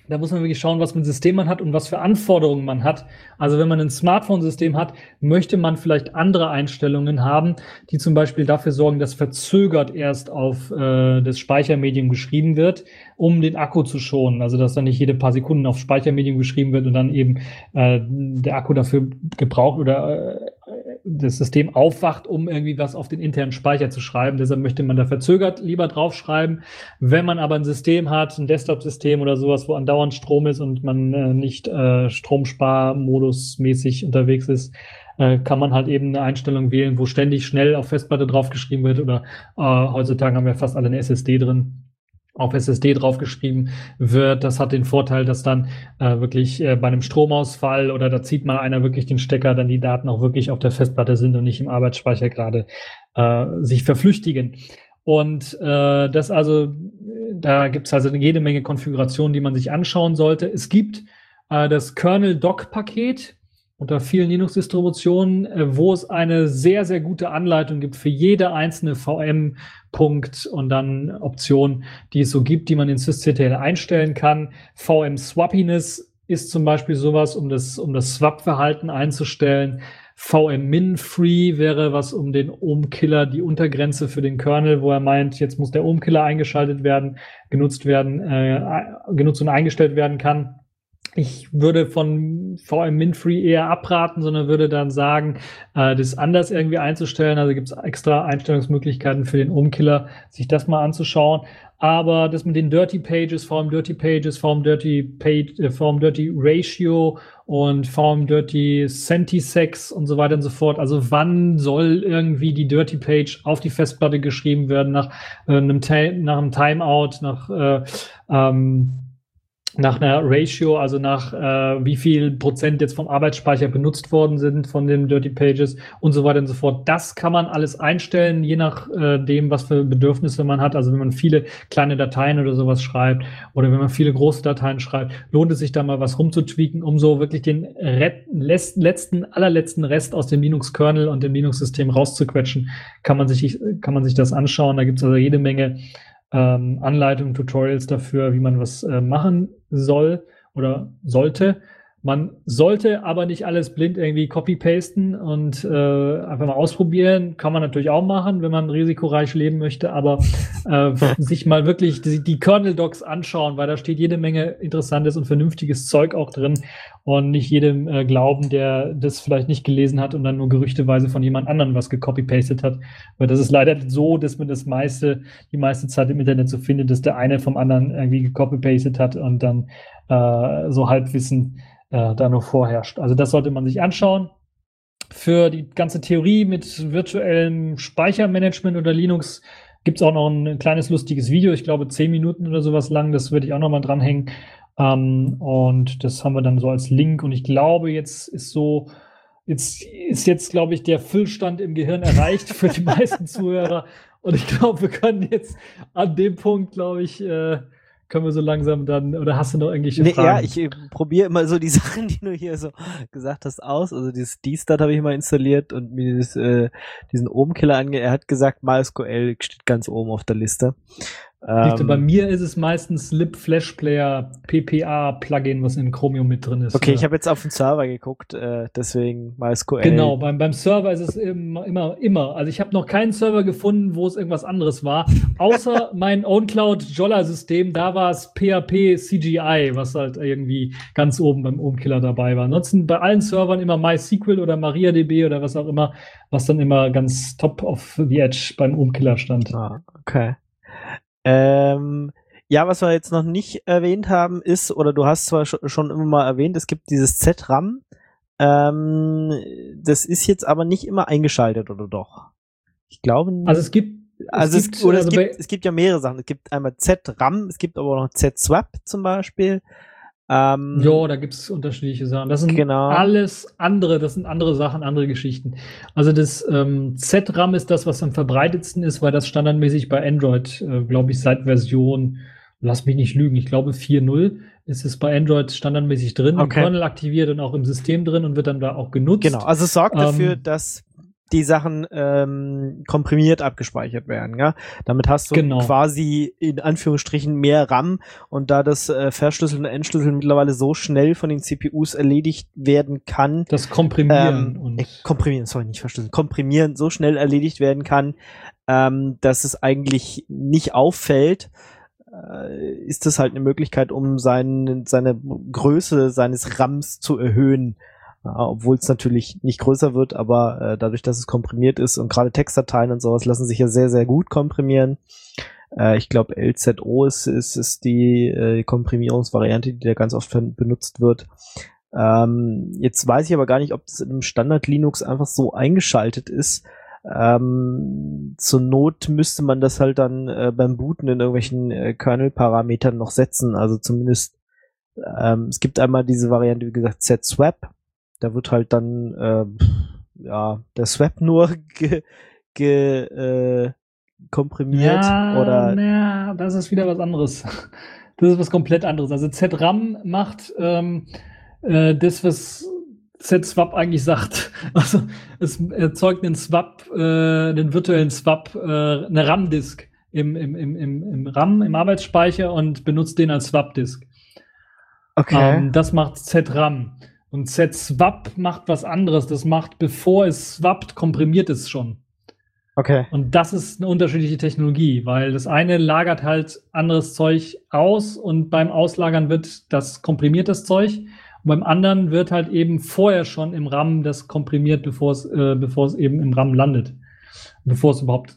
Da muss man wirklich schauen, was für ein System man hat und was für Anforderungen man hat. Also wenn man ein Smartphone-System hat, möchte man vielleicht andere Einstellungen haben, die zum Beispiel dafür sorgen, dass verzögert erst auf das Speichermedium geschrieben wird, um den Akku zu schonen. Also dass dann nicht jede paar Sekunden auf Speichermedium geschrieben wird und dann eben der Akku dafür gebraucht oder das System aufwacht, um irgendwie was auf den internen Speicher zu schreiben. Deshalb möchte man da verzögert lieber draufschreiben. Wenn man aber ein System hat, ein Desktop-System oder sowas, wo andauernd Strom ist und man nicht Stromsparmodus-mäßig unterwegs ist, kann man halt eben eine Einstellung wählen, wo ständig schnell auf Festplatte draufgeschrieben wird oder heutzutage haben wir fast alle eine SSD drin. Auf SSD draufgeschrieben wird. Das hat den Vorteil, dass dann wirklich bei einem Stromausfall oder da zieht mal einer wirklich den Stecker, dann die Daten auch wirklich auf der Festplatte sind und nicht im Arbeitsspeicher gerade sich verflüchtigen. Und das also, da gibt es also jede Menge Konfigurationen, die man sich anschauen sollte. Es gibt das Kernel-Doc-Paket unter vielen Linux-Distributionen, wo es eine sehr, sehr gute Anleitung gibt für jede einzelne VM-Punkt und dann Option, die es so gibt, die man in sysctl einstellen kann. VM-Swappiness ist zum Beispiel sowas, um das Swap-Verhalten einzustellen. VM-Min-Free wäre was, um den Ohm-Killer, die Untergrenze für den Kernel, wo er meint, jetzt muss der Ohm-Killer eingeschaltet werden, genutzt und eingestellt werden kann. Ich würde von VM-Min-Free eher abraten, sondern würde dann sagen, das anders irgendwie einzustellen. Also gibt es extra Einstellungsmöglichkeiten für den Ohm-Killer, sich das mal anzuschauen. Aber das mit den Dirty Pages, VM-Dirty Pages, VM-Dirty Ratio und VM-Dirty Centisex und so weiter und so fort. Also wann soll irgendwie die Dirty Page auf die Festplatte geschrieben werden nach einem Timeout, nach einer Ratio, also nach wie viel Prozent jetzt vom Arbeitsspeicher benutzt worden sind von den Dirty Pages und so weiter und so fort. Das kann man alles einstellen, je nach dem, was für Bedürfnisse man hat. Also wenn man viele kleine Dateien oder sowas schreibt oder wenn man viele große Dateien schreibt, lohnt es sich da mal was rumzutweaken, um so wirklich den allerletzten Rest aus dem Linux-Kernel und dem Linux-System rauszuquetschen. Kann man sich das anschauen. Da gibt es also jede Menge Anleitungen, Tutorials dafür, wie man was machen soll oder sollte. Man sollte aber nicht alles blind irgendwie copy-pasten und einfach mal ausprobieren. Kann man natürlich auch machen, wenn man risikoreich leben möchte, aber sich mal wirklich die Kernel-Docs anschauen, weil da steht jede Menge interessantes und vernünftiges Zeug auch drin und nicht jedem glauben, der das vielleicht nicht gelesen hat und dann nur gerüchteweise von jemand anderem was gecopy-pastet hat. Weil das ist leider so, dass man die meiste Zeit im Internet so findet, dass der eine vom anderen irgendwie gecopy-pastet hat und dann so Halbwissen da noch vorherrscht. Also das sollte man sich anschauen. Für die ganze Theorie mit virtuellem Speichermanagement oder Linux gibt es auch noch ein kleines lustiges Video, ich glaube 10 Minuten oder sowas lang, das würde ich auch noch mal dranhängen. Und das haben wir dann so als Link und ich glaube, jetzt ist glaube ich, der Füllstand im Gehirn erreicht für die meisten Zuhörer und ich glaube, wir können jetzt an dem Punkt, glaube ich, können wir so langsam dann, oder hast du noch irgendwelche Fragen? Ja, ich probiere immer so die Sachen, die du hier so gesagt hast, aus. Also dieses D-Stat habe ich mal installiert und mir diesen Ohm-Killer er hat gesagt, MySQL steht ganz oben auf der Liste. Bei mir ist es meistens Lib-Flash-Player PPA-Plugin, was in Chromium mit drin ist. Okay, ich habe jetzt auf den Server geguckt, deswegen MySQL. Genau, beim Server ist es immer. Also ich habe noch keinen Server gefunden, wo es irgendwas anderes war, außer mein OwnCloud-Jolla-System, da war es PHP CGI, was halt irgendwie ganz oben beim Ohm-Killer dabei war. Ansonsten bei allen Servern immer MySQL oder MariaDB oder was auch immer, was dann immer ganz top of the edge beim Ohm-Killer stand. Ah, okay. Ja, was wir jetzt noch nicht erwähnt haben ist, oder du hast zwar schon immer mal erwähnt, es gibt dieses ZRAM. Das ist jetzt aber nicht immer eingeschaltet, oder doch? Ich glaube nicht. Also es gibt ja mehrere Sachen. Es gibt einmal ZRAM, es gibt aber auch noch ZSwap zum Beispiel. Ja, da gibt es unterschiedliche Sachen. Das sind alles andere, das sind andere Sachen, andere Geschichten. Also das ZRAM ist das, was am verbreitetsten ist, weil das standardmäßig bei Android, glaube ich, seit Version, lass mich nicht lügen, ich glaube 4.0 ist es bei Android standardmäßig drin, im Kernel aktiviert und auch im System drin und wird dann da auch genutzt. Genau, also es sorgt dafür, dass die Sachen komprimiert abgespeichert werden. Ja? Damit hast du Genau. quasi in Anführungsstrichen mehr RAM und da das Verschlüsseln und Entschlüsseln mittlerweile so schnell von den CPUs erledigt werden kann, Das Komprimieren und komprimieren, sorry, nicht verschlüsseln, komprimieren so schnell erledigt werden kann, dass es eigentlich nicht auffällt, ist das halt eine Möglichkeit, um seine Größe seines RAMs zu erhöhen. Obwohl es natürlich nicht größer wird, aber dadurch, dass es komprimiert ist und gerade Textdateien und sowas lassen sich ja sehr, sehr gut komprimieren. Ich glaube, LZO ist die Komprimierungsvariante, die da ganz oft benutzt wird. Jetzt weiß ich aber gar nicht, ob das in einem Standard Linux einfach so eingeschaltet ist. Zur Not müsste man das halt dann beim Booten in irgendwelchen Kernel-Parametern noch setzen. Also zumindest es gibt einmal diese Variante, wie gesagt, Z-Swap. Da wird halt dann der Swap nur komprimiert oder Ja, das ist wieder was anderes. Das ist was komplett anderes. Also ZRAM macht das, was Z-Swap eigentlich sagt. Also es erzeugt einen Swap, einen virtuellen Swap, eine RAM-Disk im RAM, im Arbeitsspeicher und benutzt den als Swap-Disk. okay. Das macht ZRAM. Und Z-Swap macht was anderes. Das macht, bevor es swappt, komprimiert es schon. Okay. Und das ist eine unterschiedliche Technologie, weil das eine lagert halt anderes Zeug aus und beim Auslagern wird das komprimiert, das Zeug. Und beim anderen wird halt eben vorher schon im RAM das komprimiert, bevor es eben im RAM landet. Bevor es überhaupt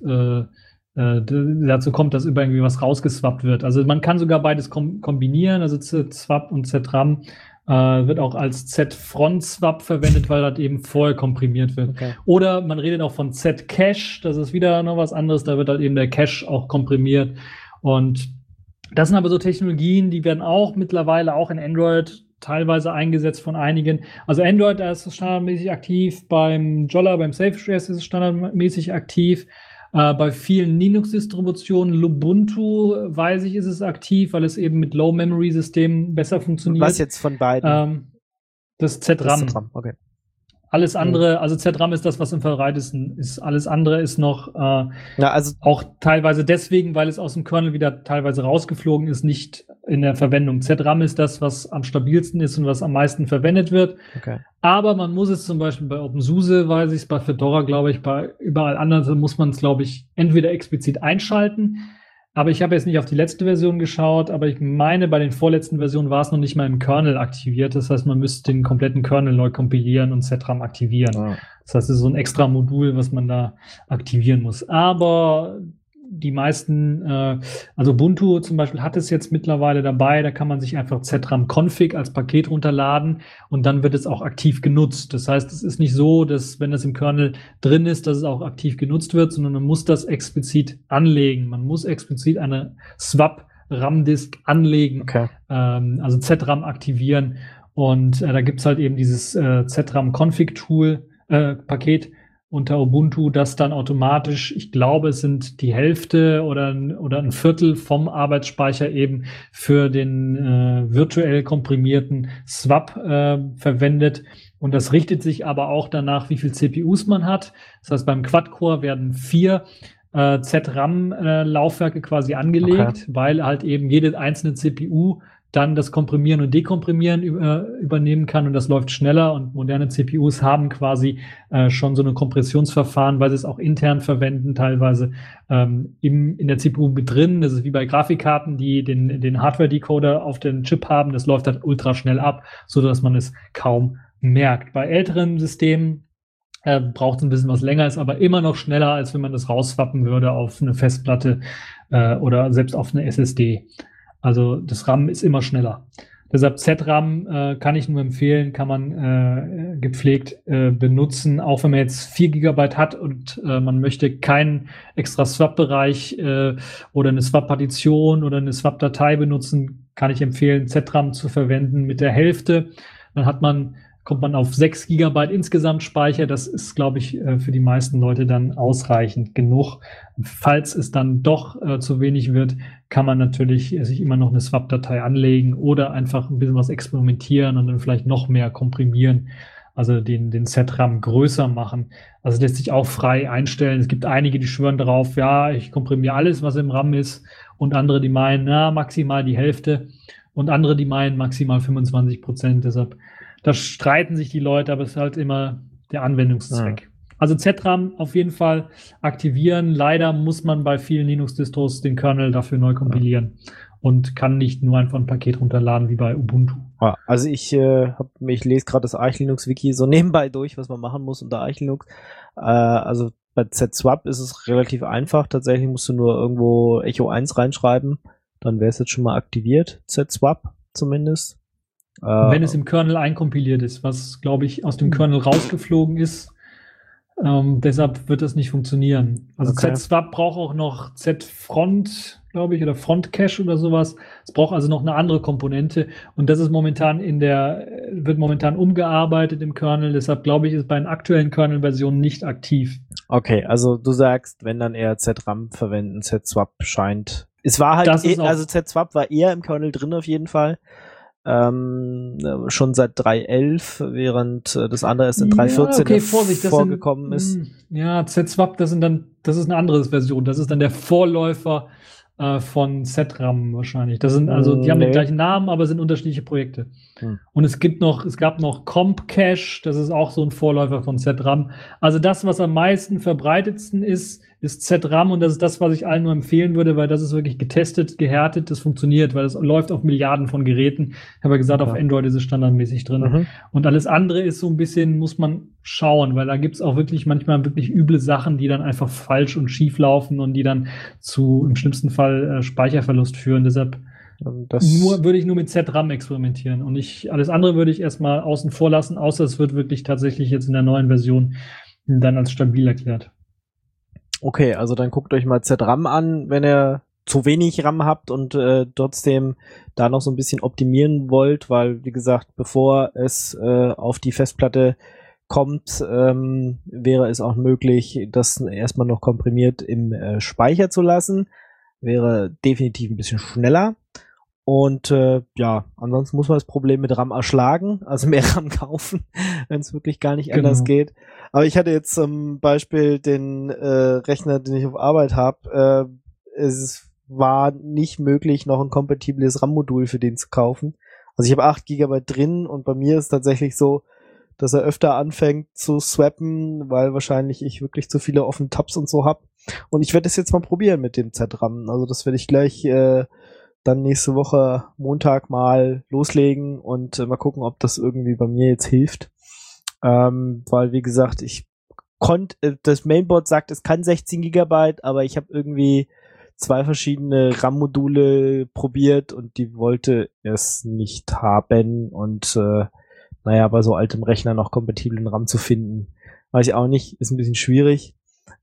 dazu kommt, dass irgendwie was rausgeswappt wird. Also man kann sogar beides kombinieren, also Z-Swap und Z-RAM. Wird auch als Z-Front-Swap verwendet, weil das eben vorher komprimiert wird. Okay. Oder man redet auch von Z-Cache, das ist wieder noch was anderes, da wird halt eben der Cache auch komprimiert. Und das sind aber so Technologien, die werden auch mittlerweile auch in Android teilweise eingesetzt von einigen. Also Android, da ist es standardmäßig aktiv, beim Jolla, beim SafeShares ist es standardmäßig aktiv. Bei vielen Linux-Distributionen, Lubuntu, weiß ich, ist es aktiv, weil es eben mit Low-Memory-Systemen besser funktioniert. Was jetzt von beiden? Das Z-RAM. Okay. Alles andere, also Z-RAM ist das, was am verbreitesten ist. Alles andere ist noch auch teilweise deswegen, weil es aus dem Kernel wieder teilweise rausgeflogen ist, nicht in der Verwendung. Z-RAM ist das, was am stabilsten ist und was am meisten verwendet wird. Okay. Aber man muss es zum Beispiel bei OpenSUSE, weiß ich es, bei Fedora, glaube ich, bei überall anderen muss man es, glaube ich, entweder explizit einschalten. Aber ich habe jetzt nicht auf die letzte Version geschaut, aber ich meine, bei den vorletzten Versionen war es noch nicht mal im Kernel aktiviert. Das heißt, man müsste den kompletten Kernel neu kompilieren und Z-RAM aktivieren. Ah. Das heißt, es ist so ein extra Modul, was man da aktivieren muss. Aber die meisten, also Ubuntu zum Beispiel hat es jetzt mittlerweile dabei, da kann man sich einfach Z-RAM-Config als Paket runterladen und dann wird es auch aktiv genutzt. Das heißt, es ist nicht so, dass wenn das im Kernel drin ist, dass es auch aktiv genutzt wird, sondern man muss das explizit anlegen. Man muss explizit eine Swap-RAM-Disk anlegen, Okay. Also Z-RAM aktivieren und da gibt's halt eben dieses Z-RAM-Config-Tool, Paket unter Ubuntu, das dann automatisch, ich glaube, es sind die Hälfte oder ein Viertel vom Arbeitsspeicher eben für den virtuell komprimierten Swap verwendet. Und das richtet sich aber auch danach, wie viel CPUs man hat. Das heißt, beim Quad-Core werden 4 Z-RAM-Laufwerke quasi angelegt, weil halt eben jede einzelne CPU dann das Komprimieren und Dekomprimieren übernehmen kann und das läuft schneller und moderne CPUs haben quasi schon so ein Kompressionsverfahren, weil sie es auch intern verwenden, teilweise in der CPU mit drin. Das ist wie bei Grafikkarten, die den Hardware-Decoder auf den Chip haben. Das läuft halt ultra schnell ab, so dass man es kaum merkt. Bei älteren Systemen braucht es ein bisschen was länger, ist aber immer noch schneller, als wenn man das rausswappen würde auf eine Festplatte oder selbst auf eine SSD. Also das RAM ist immer schneller. Deshalb Z-RAM kann ich nur empfehlen, kann man gepflegt benutzen, auch wenn man jetzt 4 GB hat und man möchte keinen extra Swap-Bereich oder eine Swap-Partition oder eine Swap-Datei benutzen, kann ich empfehlen, Z-RAM zu verwenden mit der Hälfte. Dann kommt man auf 6 GB insgesamt Speicher. Das ist, glaube ich, für die meisten Leute dann ausreichend genug. Falls es dann doch zu wenig wird, kann man natürlich sich immer noch eine Swap-Datei anlegen oder einfach ein bisschen was experimentieren und dann vielleicht noch mehr komprimieren. also den Z-RAM größer machen. Also lässt sich auch frei einstellen. Es gibt einige, die schwören darauf, ja, ich komprimiere alles, was im RAM ist, und andere, die meinen, na, maximal die Hälfte, und andere, die meinen maximal 25%. Deshalb, da streiten sich die Leute, aber es ist halt immer der Anwendungszweck. Also Z-RAM auf jeden Fall aktivieren. Leider muss man bei vielen Linux-Distros den Kernel dafür neu kompilieren und kann nicht nur einfach ein Paket runterladen wie bei Ubuntu. Ja, also ich lese gerade das Arch Linux Wiki so nebenbei durch, was man machen muss unter Arch Linux. Also bei ZSwap ist es relativ einfach. Tatsächlich musst du nur irgendwo Echo 1 reinschreiben. Dann wäre es jetzt schon mal aktiviert. ZSwap zumindest. Wenn es im Kernel einkompiliert ist, was, glaube ich, aus dem Kernel rausgeflogen ist. Deshalb wird das nicht funktionieren. Also Okay. ZSwap braucht auch noch Z-Front, glaube ich, oder Front-Cache oder sowas. Es braucht also noch eine andere Komponente, und das ist momentan wird momentan umgearbeitet im Kernel. Deshalb glaube ich, ist bei den aktuellen Kernel-Versionen nicht aktiv. Okay, also du sagst, wenn dann eher ZRAM verwenden, ZSwap scheint. Es war halt, Das ist auch- also ZSwap war eher im Kernel drin auf jeden Fall. Schon seit 3.11, während das andere erst in 3.14 okay, Vorsicht, das vorgekommen ist. Ja, ZSwap, das ist eine andere Version. Das ist dann der Vorläufer von ZRAM wahrscheinlich. Das sind also, die haben Nee. den gleichen Namen, aber sind unterschiedliche Projekte. Hm. Und es gab noch CompCache, das ist auch so ein Vorläufer von ZRAM. Also das, was am meisten verbreitetsten ist ZRAM, und das ist das, was ich allen nur empfehlen würde, weil das ist wirklich getestet, gehärtet, das funktioniert, weil es läuft auf Milliarden von Geräten. Ich habe ja gesagt, auf Android ist es standardmäßig drin. Mhm. Und alles andere ist so ein bisschen, muss man schauen, weil da gibt's auch wirklich manchmal wirklich üble Sachen, die dann einfach falsch und schief laufen und die dann zu im schlimmsten Fall Speicherverlust führen. Deshalb würde ich nur mit ZRAM experimentieren, und alles andere würde ich erstmal außen vor lassen, außer es wird wirklich tatsächlich jetzt in der neuen Version dann als stabil erklärt. Okay, also dann guckt euch mal ZRAM an, wenn ihr zu wenig RAM habt und trotzdem da noch so ein bisschen optimieren wollt, weil, wie gesagt, bevor es auf die Festplatte kommt, wäre es auch möglich, das erstmal noch komprimiert im Speicher zu lassen. Wäre definitiv ein bisschen schneller. Und ja, ansonsten muss man das Problem mit RAM erschlagen, also mehr RAM kaufen, wenn es wirklich gar nicht anders geht. Aber ich hatte jetzt zum Beispiel den Rechner, den ich auf Arbeit habe, es war nicht möglich, noch ein kompatibles RAM-Modul für den zu kaufen. Also ich habe 8 GB drin, und bei mir ist tatsächlich so, dass er öfter anfängt zu swappen, weil wahrscheinlich ich wirklich zu viele offene Tabs und so habe. Und ich werde das jetzt mal probieren mit dem ZRAM. Also das werde ich gleich dann nächste Woche Montag mal loslegen und mal gucken, ob das irgendwie bei mir jetzt hilft. Weil, wie gesagt, das Mainboard sagt, es kann 16 GB, aber ich habe irgendwie 2 verschiedene RAM-Module probiert und die wollte es nicht haben. Und naja, bei so altem Rechner noch kompatiblen RAM zu finden, weiß ich auch nicht, ist ein bisschen schwierig.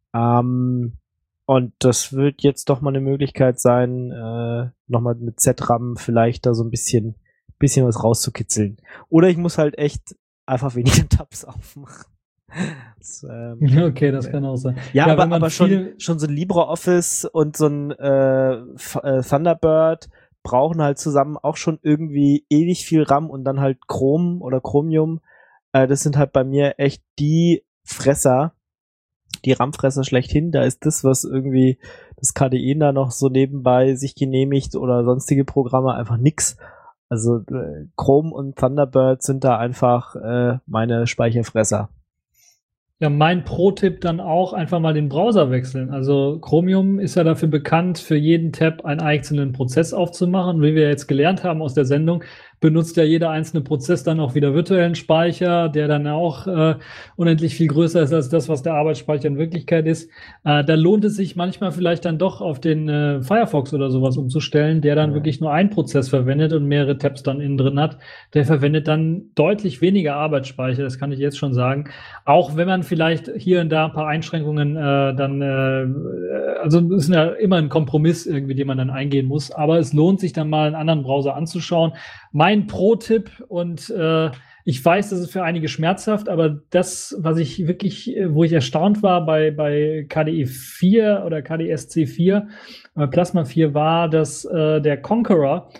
Und das wird jetzt doch mal eine Möglichkeit sein, nochmal mit ZRAM vielleicht da so ein bisschen was rauszukitzeln. Oder ich muss halt echt einfach weniger Tabs aufmachen. Das, okay, das kann auch sein. ja, wenn man aber schon so ein LibreOffice und so ein Thunderbird brauchen halt zusammen auch schon irgendwie ewig viel RAM, und dann halt Chrome oder Chromium. Das sind halt bei mir echt die Fresser, die RAM-Fresser schlechthin. Da ist das, was irgendwie das KDE da noch so nebenbei sich genehmigt oder sonstige Programme, einfach nix. Also Chrome und Thunderbird sind da einfach meine Speicherfresser. Ja, mein Pro-Tipp dann auch einfach mal den Browser wechseln. Also Chromium ist ja dafür bekannt, für jeden Tab einen einzelnen Prozess aufzumachen. Wie wir jetzt gelernt haben aus der Sendung, benutzt ja jeder einzelne Prozess dann auch wieder virtuellen Speicher, der dann auch unendlich viel größer ist als das, was der Arbeitsspeicher in Wirklichkeit ist. Da lohnt es sich manchmal vielleicht dann doch auf den Firefox oder sowas umzustellen, der dann wirklich nur einen Prozess verwendet und mehrere Tabs dann innen drin hat. Der verwendet dann deutlich weniger Arbeitsspeicher, das kann ich jetzt schon sagen. Auch wenn man vielleicht hier und da ein paar Einschränkungen also es ist ja immer ein Kompromiss irgendwie, den man dann eingehen muss, aber es lohnt sich dann mal einen anderen Browser anzuschauen. Mein Pro-Tipp, und ich weiß, das ist für einige schmerzhaft, aber das, was ich wirklich, wo ich erstaunt war bei KDE 4 oder KDE SC 4, Plasma 4, war, dass der Conqueror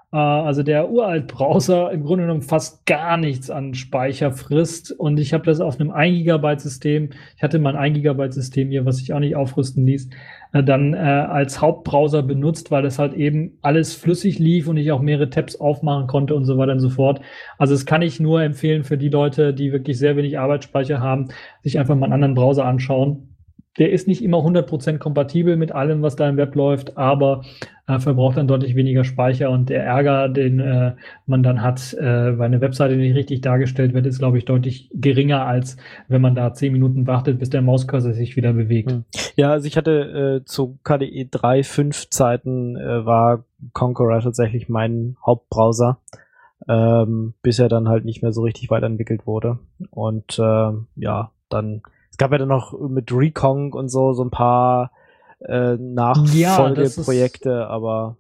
Also der Uralt-Browser im Grunde genommen fast gar nichts an Speicher frisst. Und ich habe das auf einem 1 GB-System, ich hatte mal ein 1 GB-System hier, was sich auch nicht aufrüsten ließ, dann als Hauptbrowser benutzt, weil das halt eben alles flüssig lief und ich auch mehrere Tabs aufmachen konnte und so weiter und so fort. Also das kann ich nur empfehlen für die Leute, die wirklich sehr wenig Arbeitsspeicher haben, sich einfach mal einen anderen Browser anschauen. Der ist nicht immer 100% kompatibel mit allem, was da im Web läuft, aber verbraucht dann deutlich weniger Speicher und der Ärger, den man dann hat, weil eine Webseite nicht richtig dargestellt wird, ist, glaube ich, deutlich geringer, als wenn man da 10 Minuten wartet, bis der Mauscursor sich wieder bewegt. Ja, also ich hatte zu KDE 3.5 Zeiten war Conqueror tatsächlich mein Hauptbrowser, bis er dann halt nicht mehr so richtig weiterentwickelt wurde. Und ja, dann es gab ja dann noch mit Recon und so ein paar Nachfolgeprojekte, aber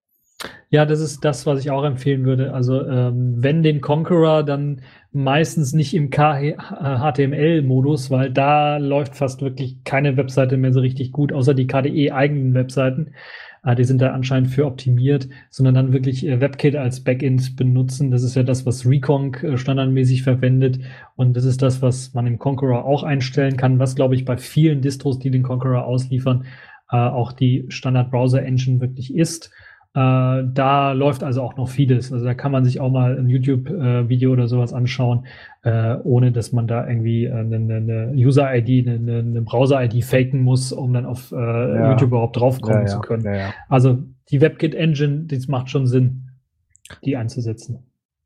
ja, das ist das, was ich auch empfehlen würde. Also wenn den Conqueror, dann meistens nicht im HTML-Modus, weil da läuft fast wirklich keine Webseite mehr so richtig gut, außer die KDE-eigenen Webseiten. Die sind da anscheinend für optimiert, sondern dann wirklich WebKit als Backend benutzen. Das ist ja das, was Recon standardmäßig verwendet. Und das ist das, was man im Conqueror auch einstellen kann, was, glaube ich, bei vielen Distros, die den Conqueror ausliefern, auch die Standard-Browser-Engine wirklich ist. Da läuft also auch noch vieles. Also da kann man sich auch mal ein YouTube-Video oder sowas anschauen, ohne dass man da irgendwie eine User-ID, eine Browser-ID faken muss, um dann auf YouTube überhaupt draufkommen zu können. Ja. Also die WebKit-Engine, das macht schon Sinn, die einzusetzen.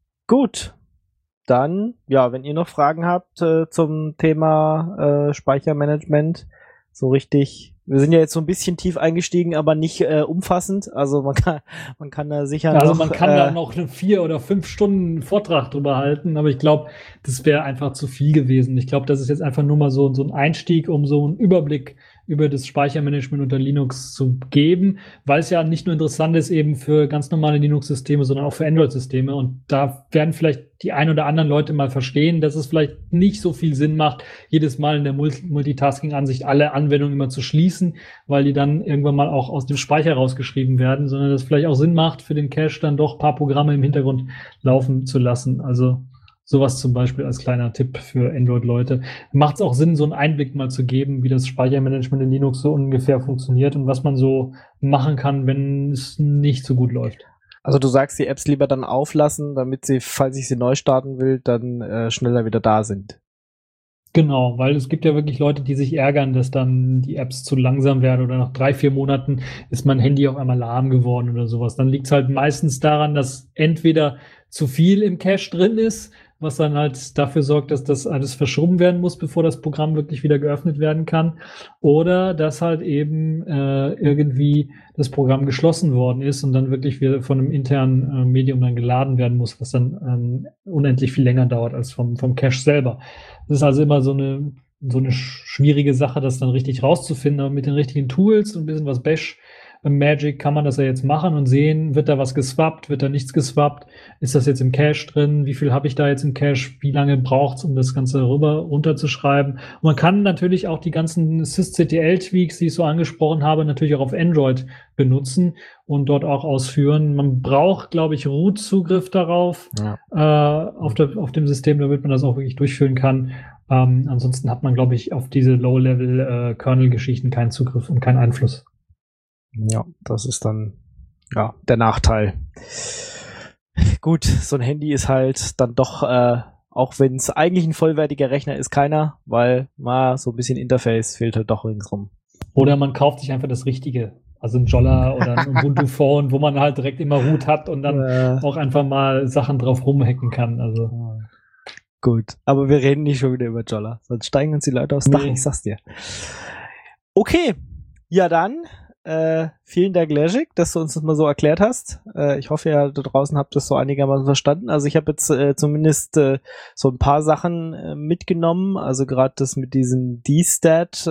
Gut. Dann, ja, wenn ihr noch Fragen habt zum Thema Speichermanagement, so richtig. Wir sind ja jetzt so ein bisschen tief eingestiegen, aber nicht umfassend. Also man kann da sicher also noch... man kann da noch 4 oder 5 Stunden Vortrag drüber halten, aber ich glaube, das wäre einfach zu viel gewesen. Ich glaube, das ist jetzt einfach nur mal so ein Einstieg, um so einen Überblick über das Speichermanagement unter Linux zu geben, weil es ja nicht nur interessant ist eben für ganz normale Linux-Systeme, sondern auch für Android-Systeme. Und da werden vielleicht die ein oder anderen Leute mal verstehen, dass es vielleicht nicht so viel Sinn macht, jedes Mal in der Multitasking-Ansicht alle Anwendungen immer zu schließen, weil die dann irgendwann mal auch aus dem Speicher rausgeschrieben werden, sondern dass es vielleicht auch Sinn macht, für den Cache dann doch ein paar Programme im Hintergrund laufen zu lassen. Also sowas zum Beispiel als kleiner Tipp für Android-Leute. Macht es auch Sinn, so einen Einblick mal zu geben, wie das Speichermanagement in Linux so ungefähr funktioniert und was man so machen kann, wenn es nicht so gut läuft. Also du sagst, die Apps lieber dann auflassen, damit sie, falls ich sie neu starten will, dann schneller wieder da sind. Genau, weil es gibt ja wirklich Leute, die sich ärgern, dass dann die Apps zu langsam werden oder nach 3-4 Monaten ist mein Handy auf einmal lahm geworden oder sowas. Dann liegt es halt meistens daran, dass entweder zu viel im Cache drin ist, was dann halt dafür sorgt, dass das alles verschoben werden muss, bevor das Programm wirklich wieder geöffnet werden kann. Oder dass halt eben irgendwie das Programm geschlossen worden ist und dann wirklich wieder von einem internen Medium dann geladen werden muss, was dann unendlich viel länger dauert als vom Cache selber. Das ist also immer so eine schwierige Sache, das dann richtig rauszufinden. Aber mit den richtigen Tools und ein bisschen was Bash Magic kann man das ja jetzt machen und sehen, wird da was geswappt, wird da nichts geswappt, ist das jetzt im Cache drin, wie viel habe ich da jetzt im Cache, wie lange braucht's, um das Ganze runterzuschreiben. Und man kann natürlich auch die ganzen sysctl-Tweaks, die ich so angesprochen habe, natürlich auch auf Android benutzen und dort auch ausführen. Man braucht, glaube ich, Root-Zugriff darauf auf dem System, damit man das auch wirklich durchführen kann. Ansonsten hat man, glaube ich, auf diese Low-Level-Kernel-Geschichten keinen Zugriff und keinen Einfluss. Ja, das ist dann der Nachteil. Gut, so ein Handy ist halt dann doch, auch wenn es eigentlich ein vollwertiger Rechner ist, keiner, weil so ein bisschen Interface fehlt halt doch ringsrum. Oder man kauft sich einfach das Richtige, also ein Jolla oder ein Ubuntu Phone, wo man halt direkt immer Root hat und dann auch einfach mal Sachen drauf rumhacken kann. Also gut, aber wir reden nicht schon wieder über Jolla, sonst steigen uns die Leute aufs Dach, ich sag's dir. Okay, ja dann vielen Dank, Legic, dass du uns das mal so erklärt hast. Ich hoffe, ihr da draußen habt das so einigermaßen verstanden. Also ich habe jetzt zumindest so ein paar Sachen mitgenommen. Also gerade das mit diesem D-Stat,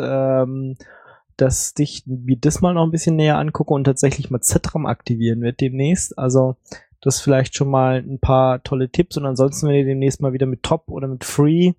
dass ich mir das mal noch ein bisschen näher angucke und tatsächlich mal ZRAM aktivieren wird demnächst. Also das vielleicht schon mal ein paar tolle Tipps. Und ansonsten, wenn ihr demnächst mal wieder mit Top oder mit Free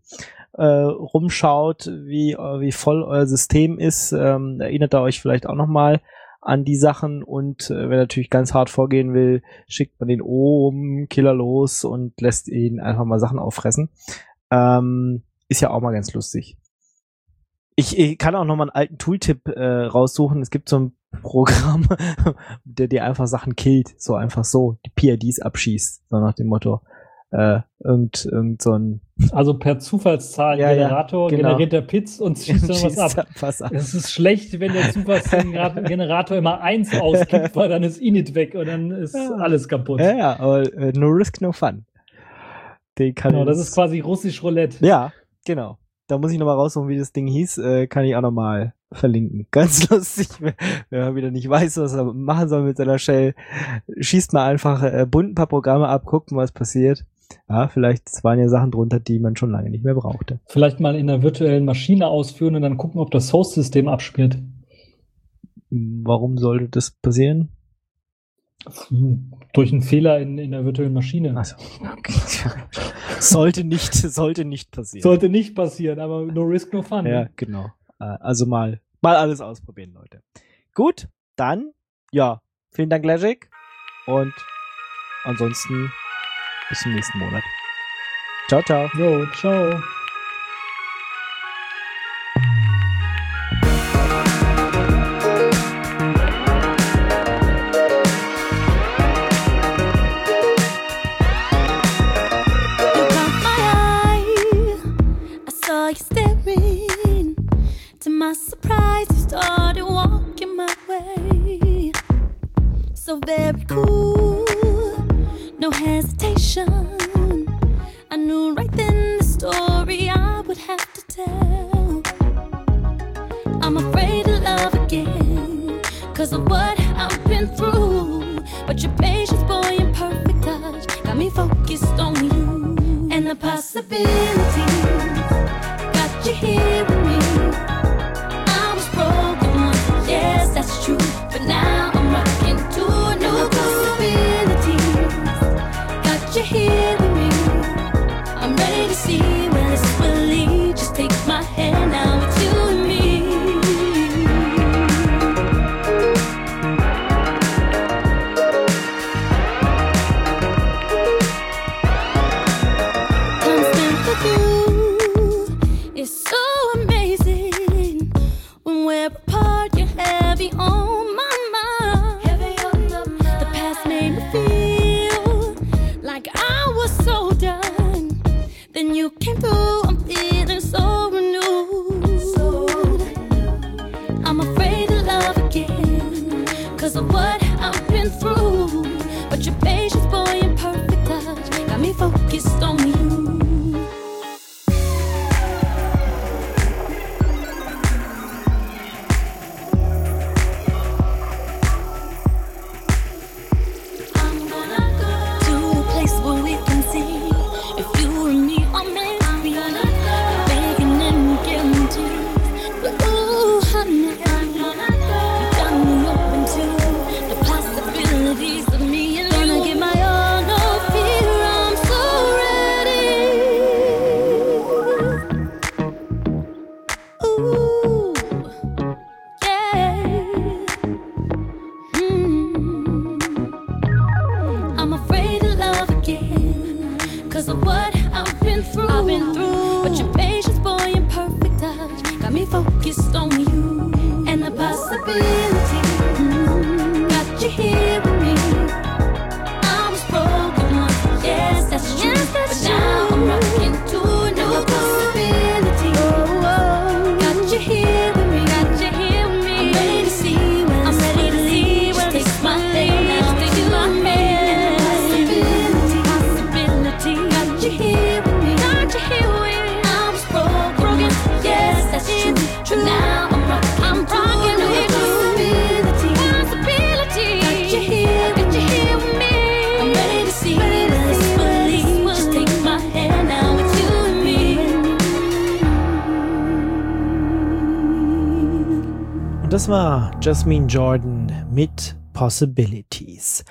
rumschaut, wie voll euer System ist, erinnert ihr euch vielleicht auch nochmal an die Sachen und wer natürlich ganz hart vorgehen will, schickt man den Killer los und lässt ihn einfach mal Sachen auffressen. Ist ja auch mal ganz lustig. Ich kann auch noch mal einen alten Tooltip raussuchen. Es gibt so ein Programm, der dir einfach Sachen killt, so einfach so, die PIDs abschießt, so nach dem Motto. Irgend so ein Also per Zufallszahlengenerator generiert der Pits und schießt dann was ab. Es ist schlecht, wenn der Zufallszahlengenerator immer 1 ausgibt, weil dann ist Init weg und dann ist alles kaputt. Ja, aber no risk, no fun. Genau, das ist quasi russisch Roulette. Ja, genau. Da muss ich nochmal raussuchen, wie das Ding hieß. Kann ich auch nochmal verlinken. Ganz lustig, wer wieder nicht weiß, was er machen soll mit seiner Shell. Schießt mal einfach bunt ein paar Programme ab, guckt mal, was passiert. Ja, vielleicht waren ja Sachen drunter, die man schon lange nicht mehr brauchte. Vielleicht mal in einer virtuellen Maschine ausführen und dann gucken, ob das Host-System abspielt. Warum sollte das passieren? Durch einen Fehler in der virtuellen Maschine. Also, okay. sollte nicht passieren. Sollte nicht passieren, aber no risk, no fun. Ja, ne? genau. Also mal alles ausprobieren, Leute. Gut, dann, ja, vielen Dank, Legic. Und ansonsten bis zum nächsten Monat. Ciao, ciao. Jo, ciao. You caught my eye. I saw you staring. To my surprise, you started walking my way. So very cool, no hesitation. I knew right then the story I would have to tell. I'm afraid to love again, 'cause of what I've been through. But your patience, boy, and perfect touch got me focused on you. And the possibilities got you here with me. I was broken once, yes, that's true. But now I'm rocking to a new possibilities. Got you here with me. I'm ready to see where this will lead. Just take my hand, now it's you and me. Constant with you is so amazing. When we're apart, you're heavy on my mind. The past made me feel like I was so done. Then you came through, I'm feeling so renewed. I'm afraid to love again, 'cause of what I've been through. But your patience, boy, and perfect touch got me focused on you. I'm gonna go to a place where we can see if you and me are meant to be. Begging and guarantees, but ooh, honey, you got me open to the possibilities of me and you. Gonna give my all, no fear, I'm so ready. Ooh, yeah. I'm afraid to love again, 'cause of what I've been through. But your patience, boy, and perfect touch got me focused on you. And the possibility got you here with me. I was broken once, yes, that's true. But now I'm rocking to a new possibility. Got you here with me. I'm ready to see where I'm ready to leave. Just take my hand, now take my hand. Possibility, got you here with me. I was broken, yes, that's true. But now I'm rocking to a new possibility. Got you here with me. I'm ready to see where this will lead. Just take my hand, now it's you and me. Und das war Jasmine Jordan mit Possibilities.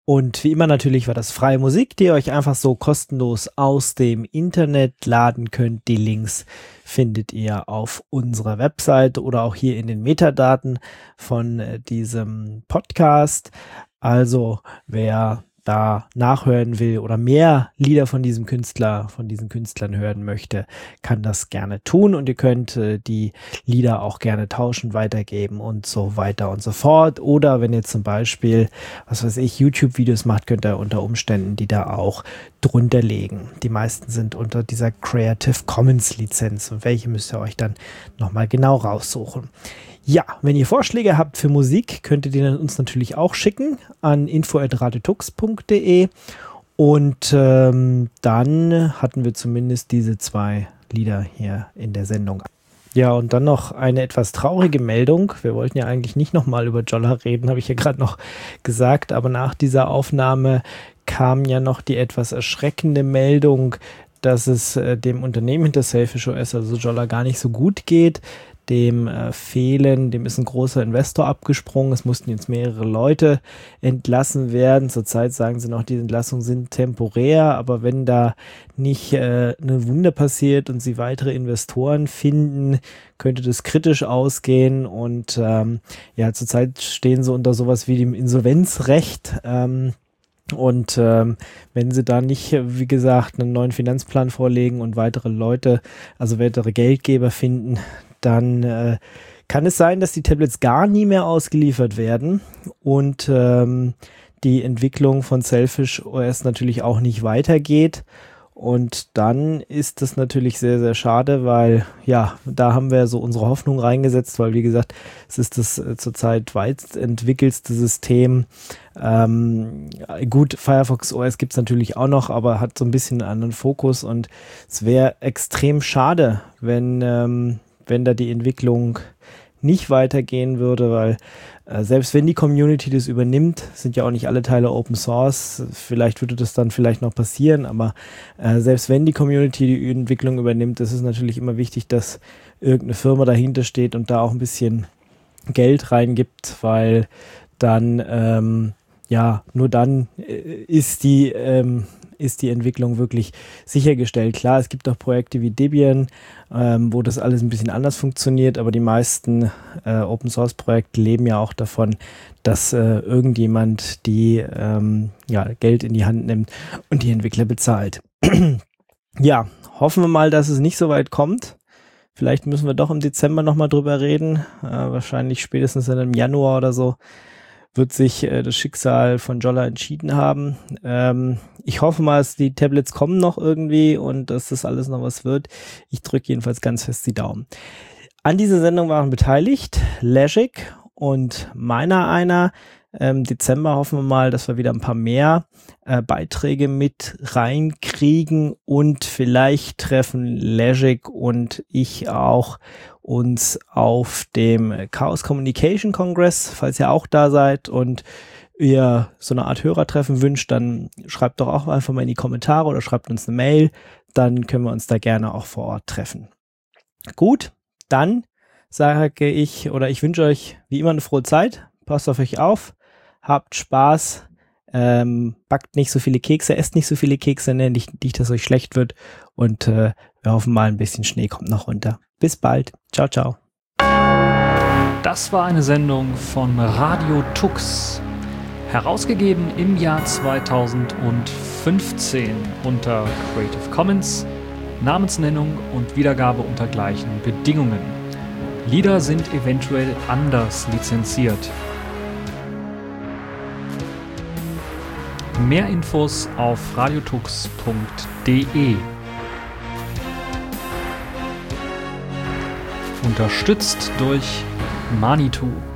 Und wie immer natürlich war das freie Musik, die ihr euch einfach so kostenlos aus dem Internet laden könnt. Die Links findet ihr auf unserer Website oder auch hier in den Metadaten von diesem Podcast. Also wer da nachhören will oder mehr Lieder von diesen Künstlern hören möchte, kann das gerne tun, und ihr könnt die Lieder auch gerne tauschen, weitergeben und so weiter und so fort. Oder wenn ihr zum Beispiel, was weiß ich, YouTube-Videos macht, könnt ihr unter Umständen die da auch drunter legen. Die meisten sind unter dieser Creative Commons Lizenz, und welche müsst ihr euch dann nochmal genau raussuchen. Ja, wenn ihr Vorschläge habt für Musik, könnt ihr die uns natürlich auch schicken an info@radiotux.de, und dann hatten wir zumindest diese 2 Lieder hier in der Sendung. Ja, und dann noch eine etwas traurige Meldung. Wir wollten ja eigentlich nicht nochmal über Jolla reden, habe ich ja gerade noch gesagt, aber nach dieser Aufnahme kam ja noch die etwas erschreckende Meldung, dass es dem Unternehmen hinter Selfish OS, also Jolla, gar nicht so gut geht. Dem ist ein großer Investor abgesprungen. Es mussten jetzt mehrere Leute entlassen werden. Zurzeit sagen sie noch, die Entlassungen sind temporär, aber wenn da nicht ein Wunder passiert und sie weitere Investoren finden, könnte das kritisch ausgehen. Und zurzeit stehen sie unter sowas wie dem Insolvenzrecht. Und wenn sie da nicht, wie gesagt, einen neuen Finanzplan vorlegen und weitere Leute, also weitere Geldgeber finden, dann kann es sein, dass die Tablets gar nie mehr ausgeliefert werden und die Entwicklung von Selfish OS natürlich auch nicht weitergeht. Und dann ist das natürlich sehr, sehr schade, weil ja, da haben wir so unsere Hoffnung reingesetzt, weil wie gesagt, es ist das zurzeit weit entwickelste System. Gut, Firefox OS gibt es natürlich auch noch, aber hat so ein bisschen einen anderen Fokus, und es wäre extrem schade, wenn da die Entwicklung nicht weitergehen würde, weil selbst wenn die Community das übernimmt, sind ja auch nicht alle Teile Open Source, vielleicht würde das dann vielleicht noch passieren, aber selbst wenn die Community die Entwicklung übernimmt, ist es natürlich immer wichtig, dass irgendeine Firma dahinter steht und da auch ein bisschen Geld reingibt, weil dann nur dann ist die Entwicklung wirklich sichergestellt. Klar, es gibt auch Projekte wie Debian, wo das alles ein bisschen anders funktioniert, aber die meisten Open-Source-Projekte leben ja auch davon, dass irgendjemand die Geld in die Hand nimmt und die Entwickler bezahlt. Ja, hoffen wir mal, dass es nicht so weit kommt. Vielleicht müssen wir doch im Dezember nochmal drüber reden. Wahrscheinlich spätestens dann im Januar oder so wird sich das Schicksal von Jolla entschieden haben. Ich hoffe mal, dass die Tablets kommen noch irgendwie und dass das alles noch was wird. Ich drücke jedenfalls ganz fest die Daumen. An dieser Sendung waren beteiligt Legic und einer. Dezember hoffen wir mal, dass wir wieder ein paar mehr Beiträge mit reinkriegen, und vielleicht treffen Legic und ich auch uns auf dem Chaos Communication Congress, falls ihr auch da seid und ihr so eine Art Hörertreffen wünscht, dann schreibt doch auch einfach mal in die Kommentare oder schreibt uns eine Mail, dann können wir uns da gerne auch vor Ort treffen. Gut, dann sage ich, oder ich wünsche euch wie immer eine frohe Zeit, passt auf euch auf, habt Spaß, backt nicht so viele Kekse, esst nicht so viele Kekse, nicht, dass euch schlecht wird, und wir hoffen mal, ein bisschen Schnee kommt noch runter. Bis bald. Ciao, ciao. Das war eine Sendung von Radio Tux, herausgegeben im Jahr 2015 unter Creative Commons, Namensnennung und Wiedergabe unter gleichen Bedingungen. Lieder sind eventuell anders lizenziert. Mehr Infos auf radiotux.de. Unterstützt durch Manitou.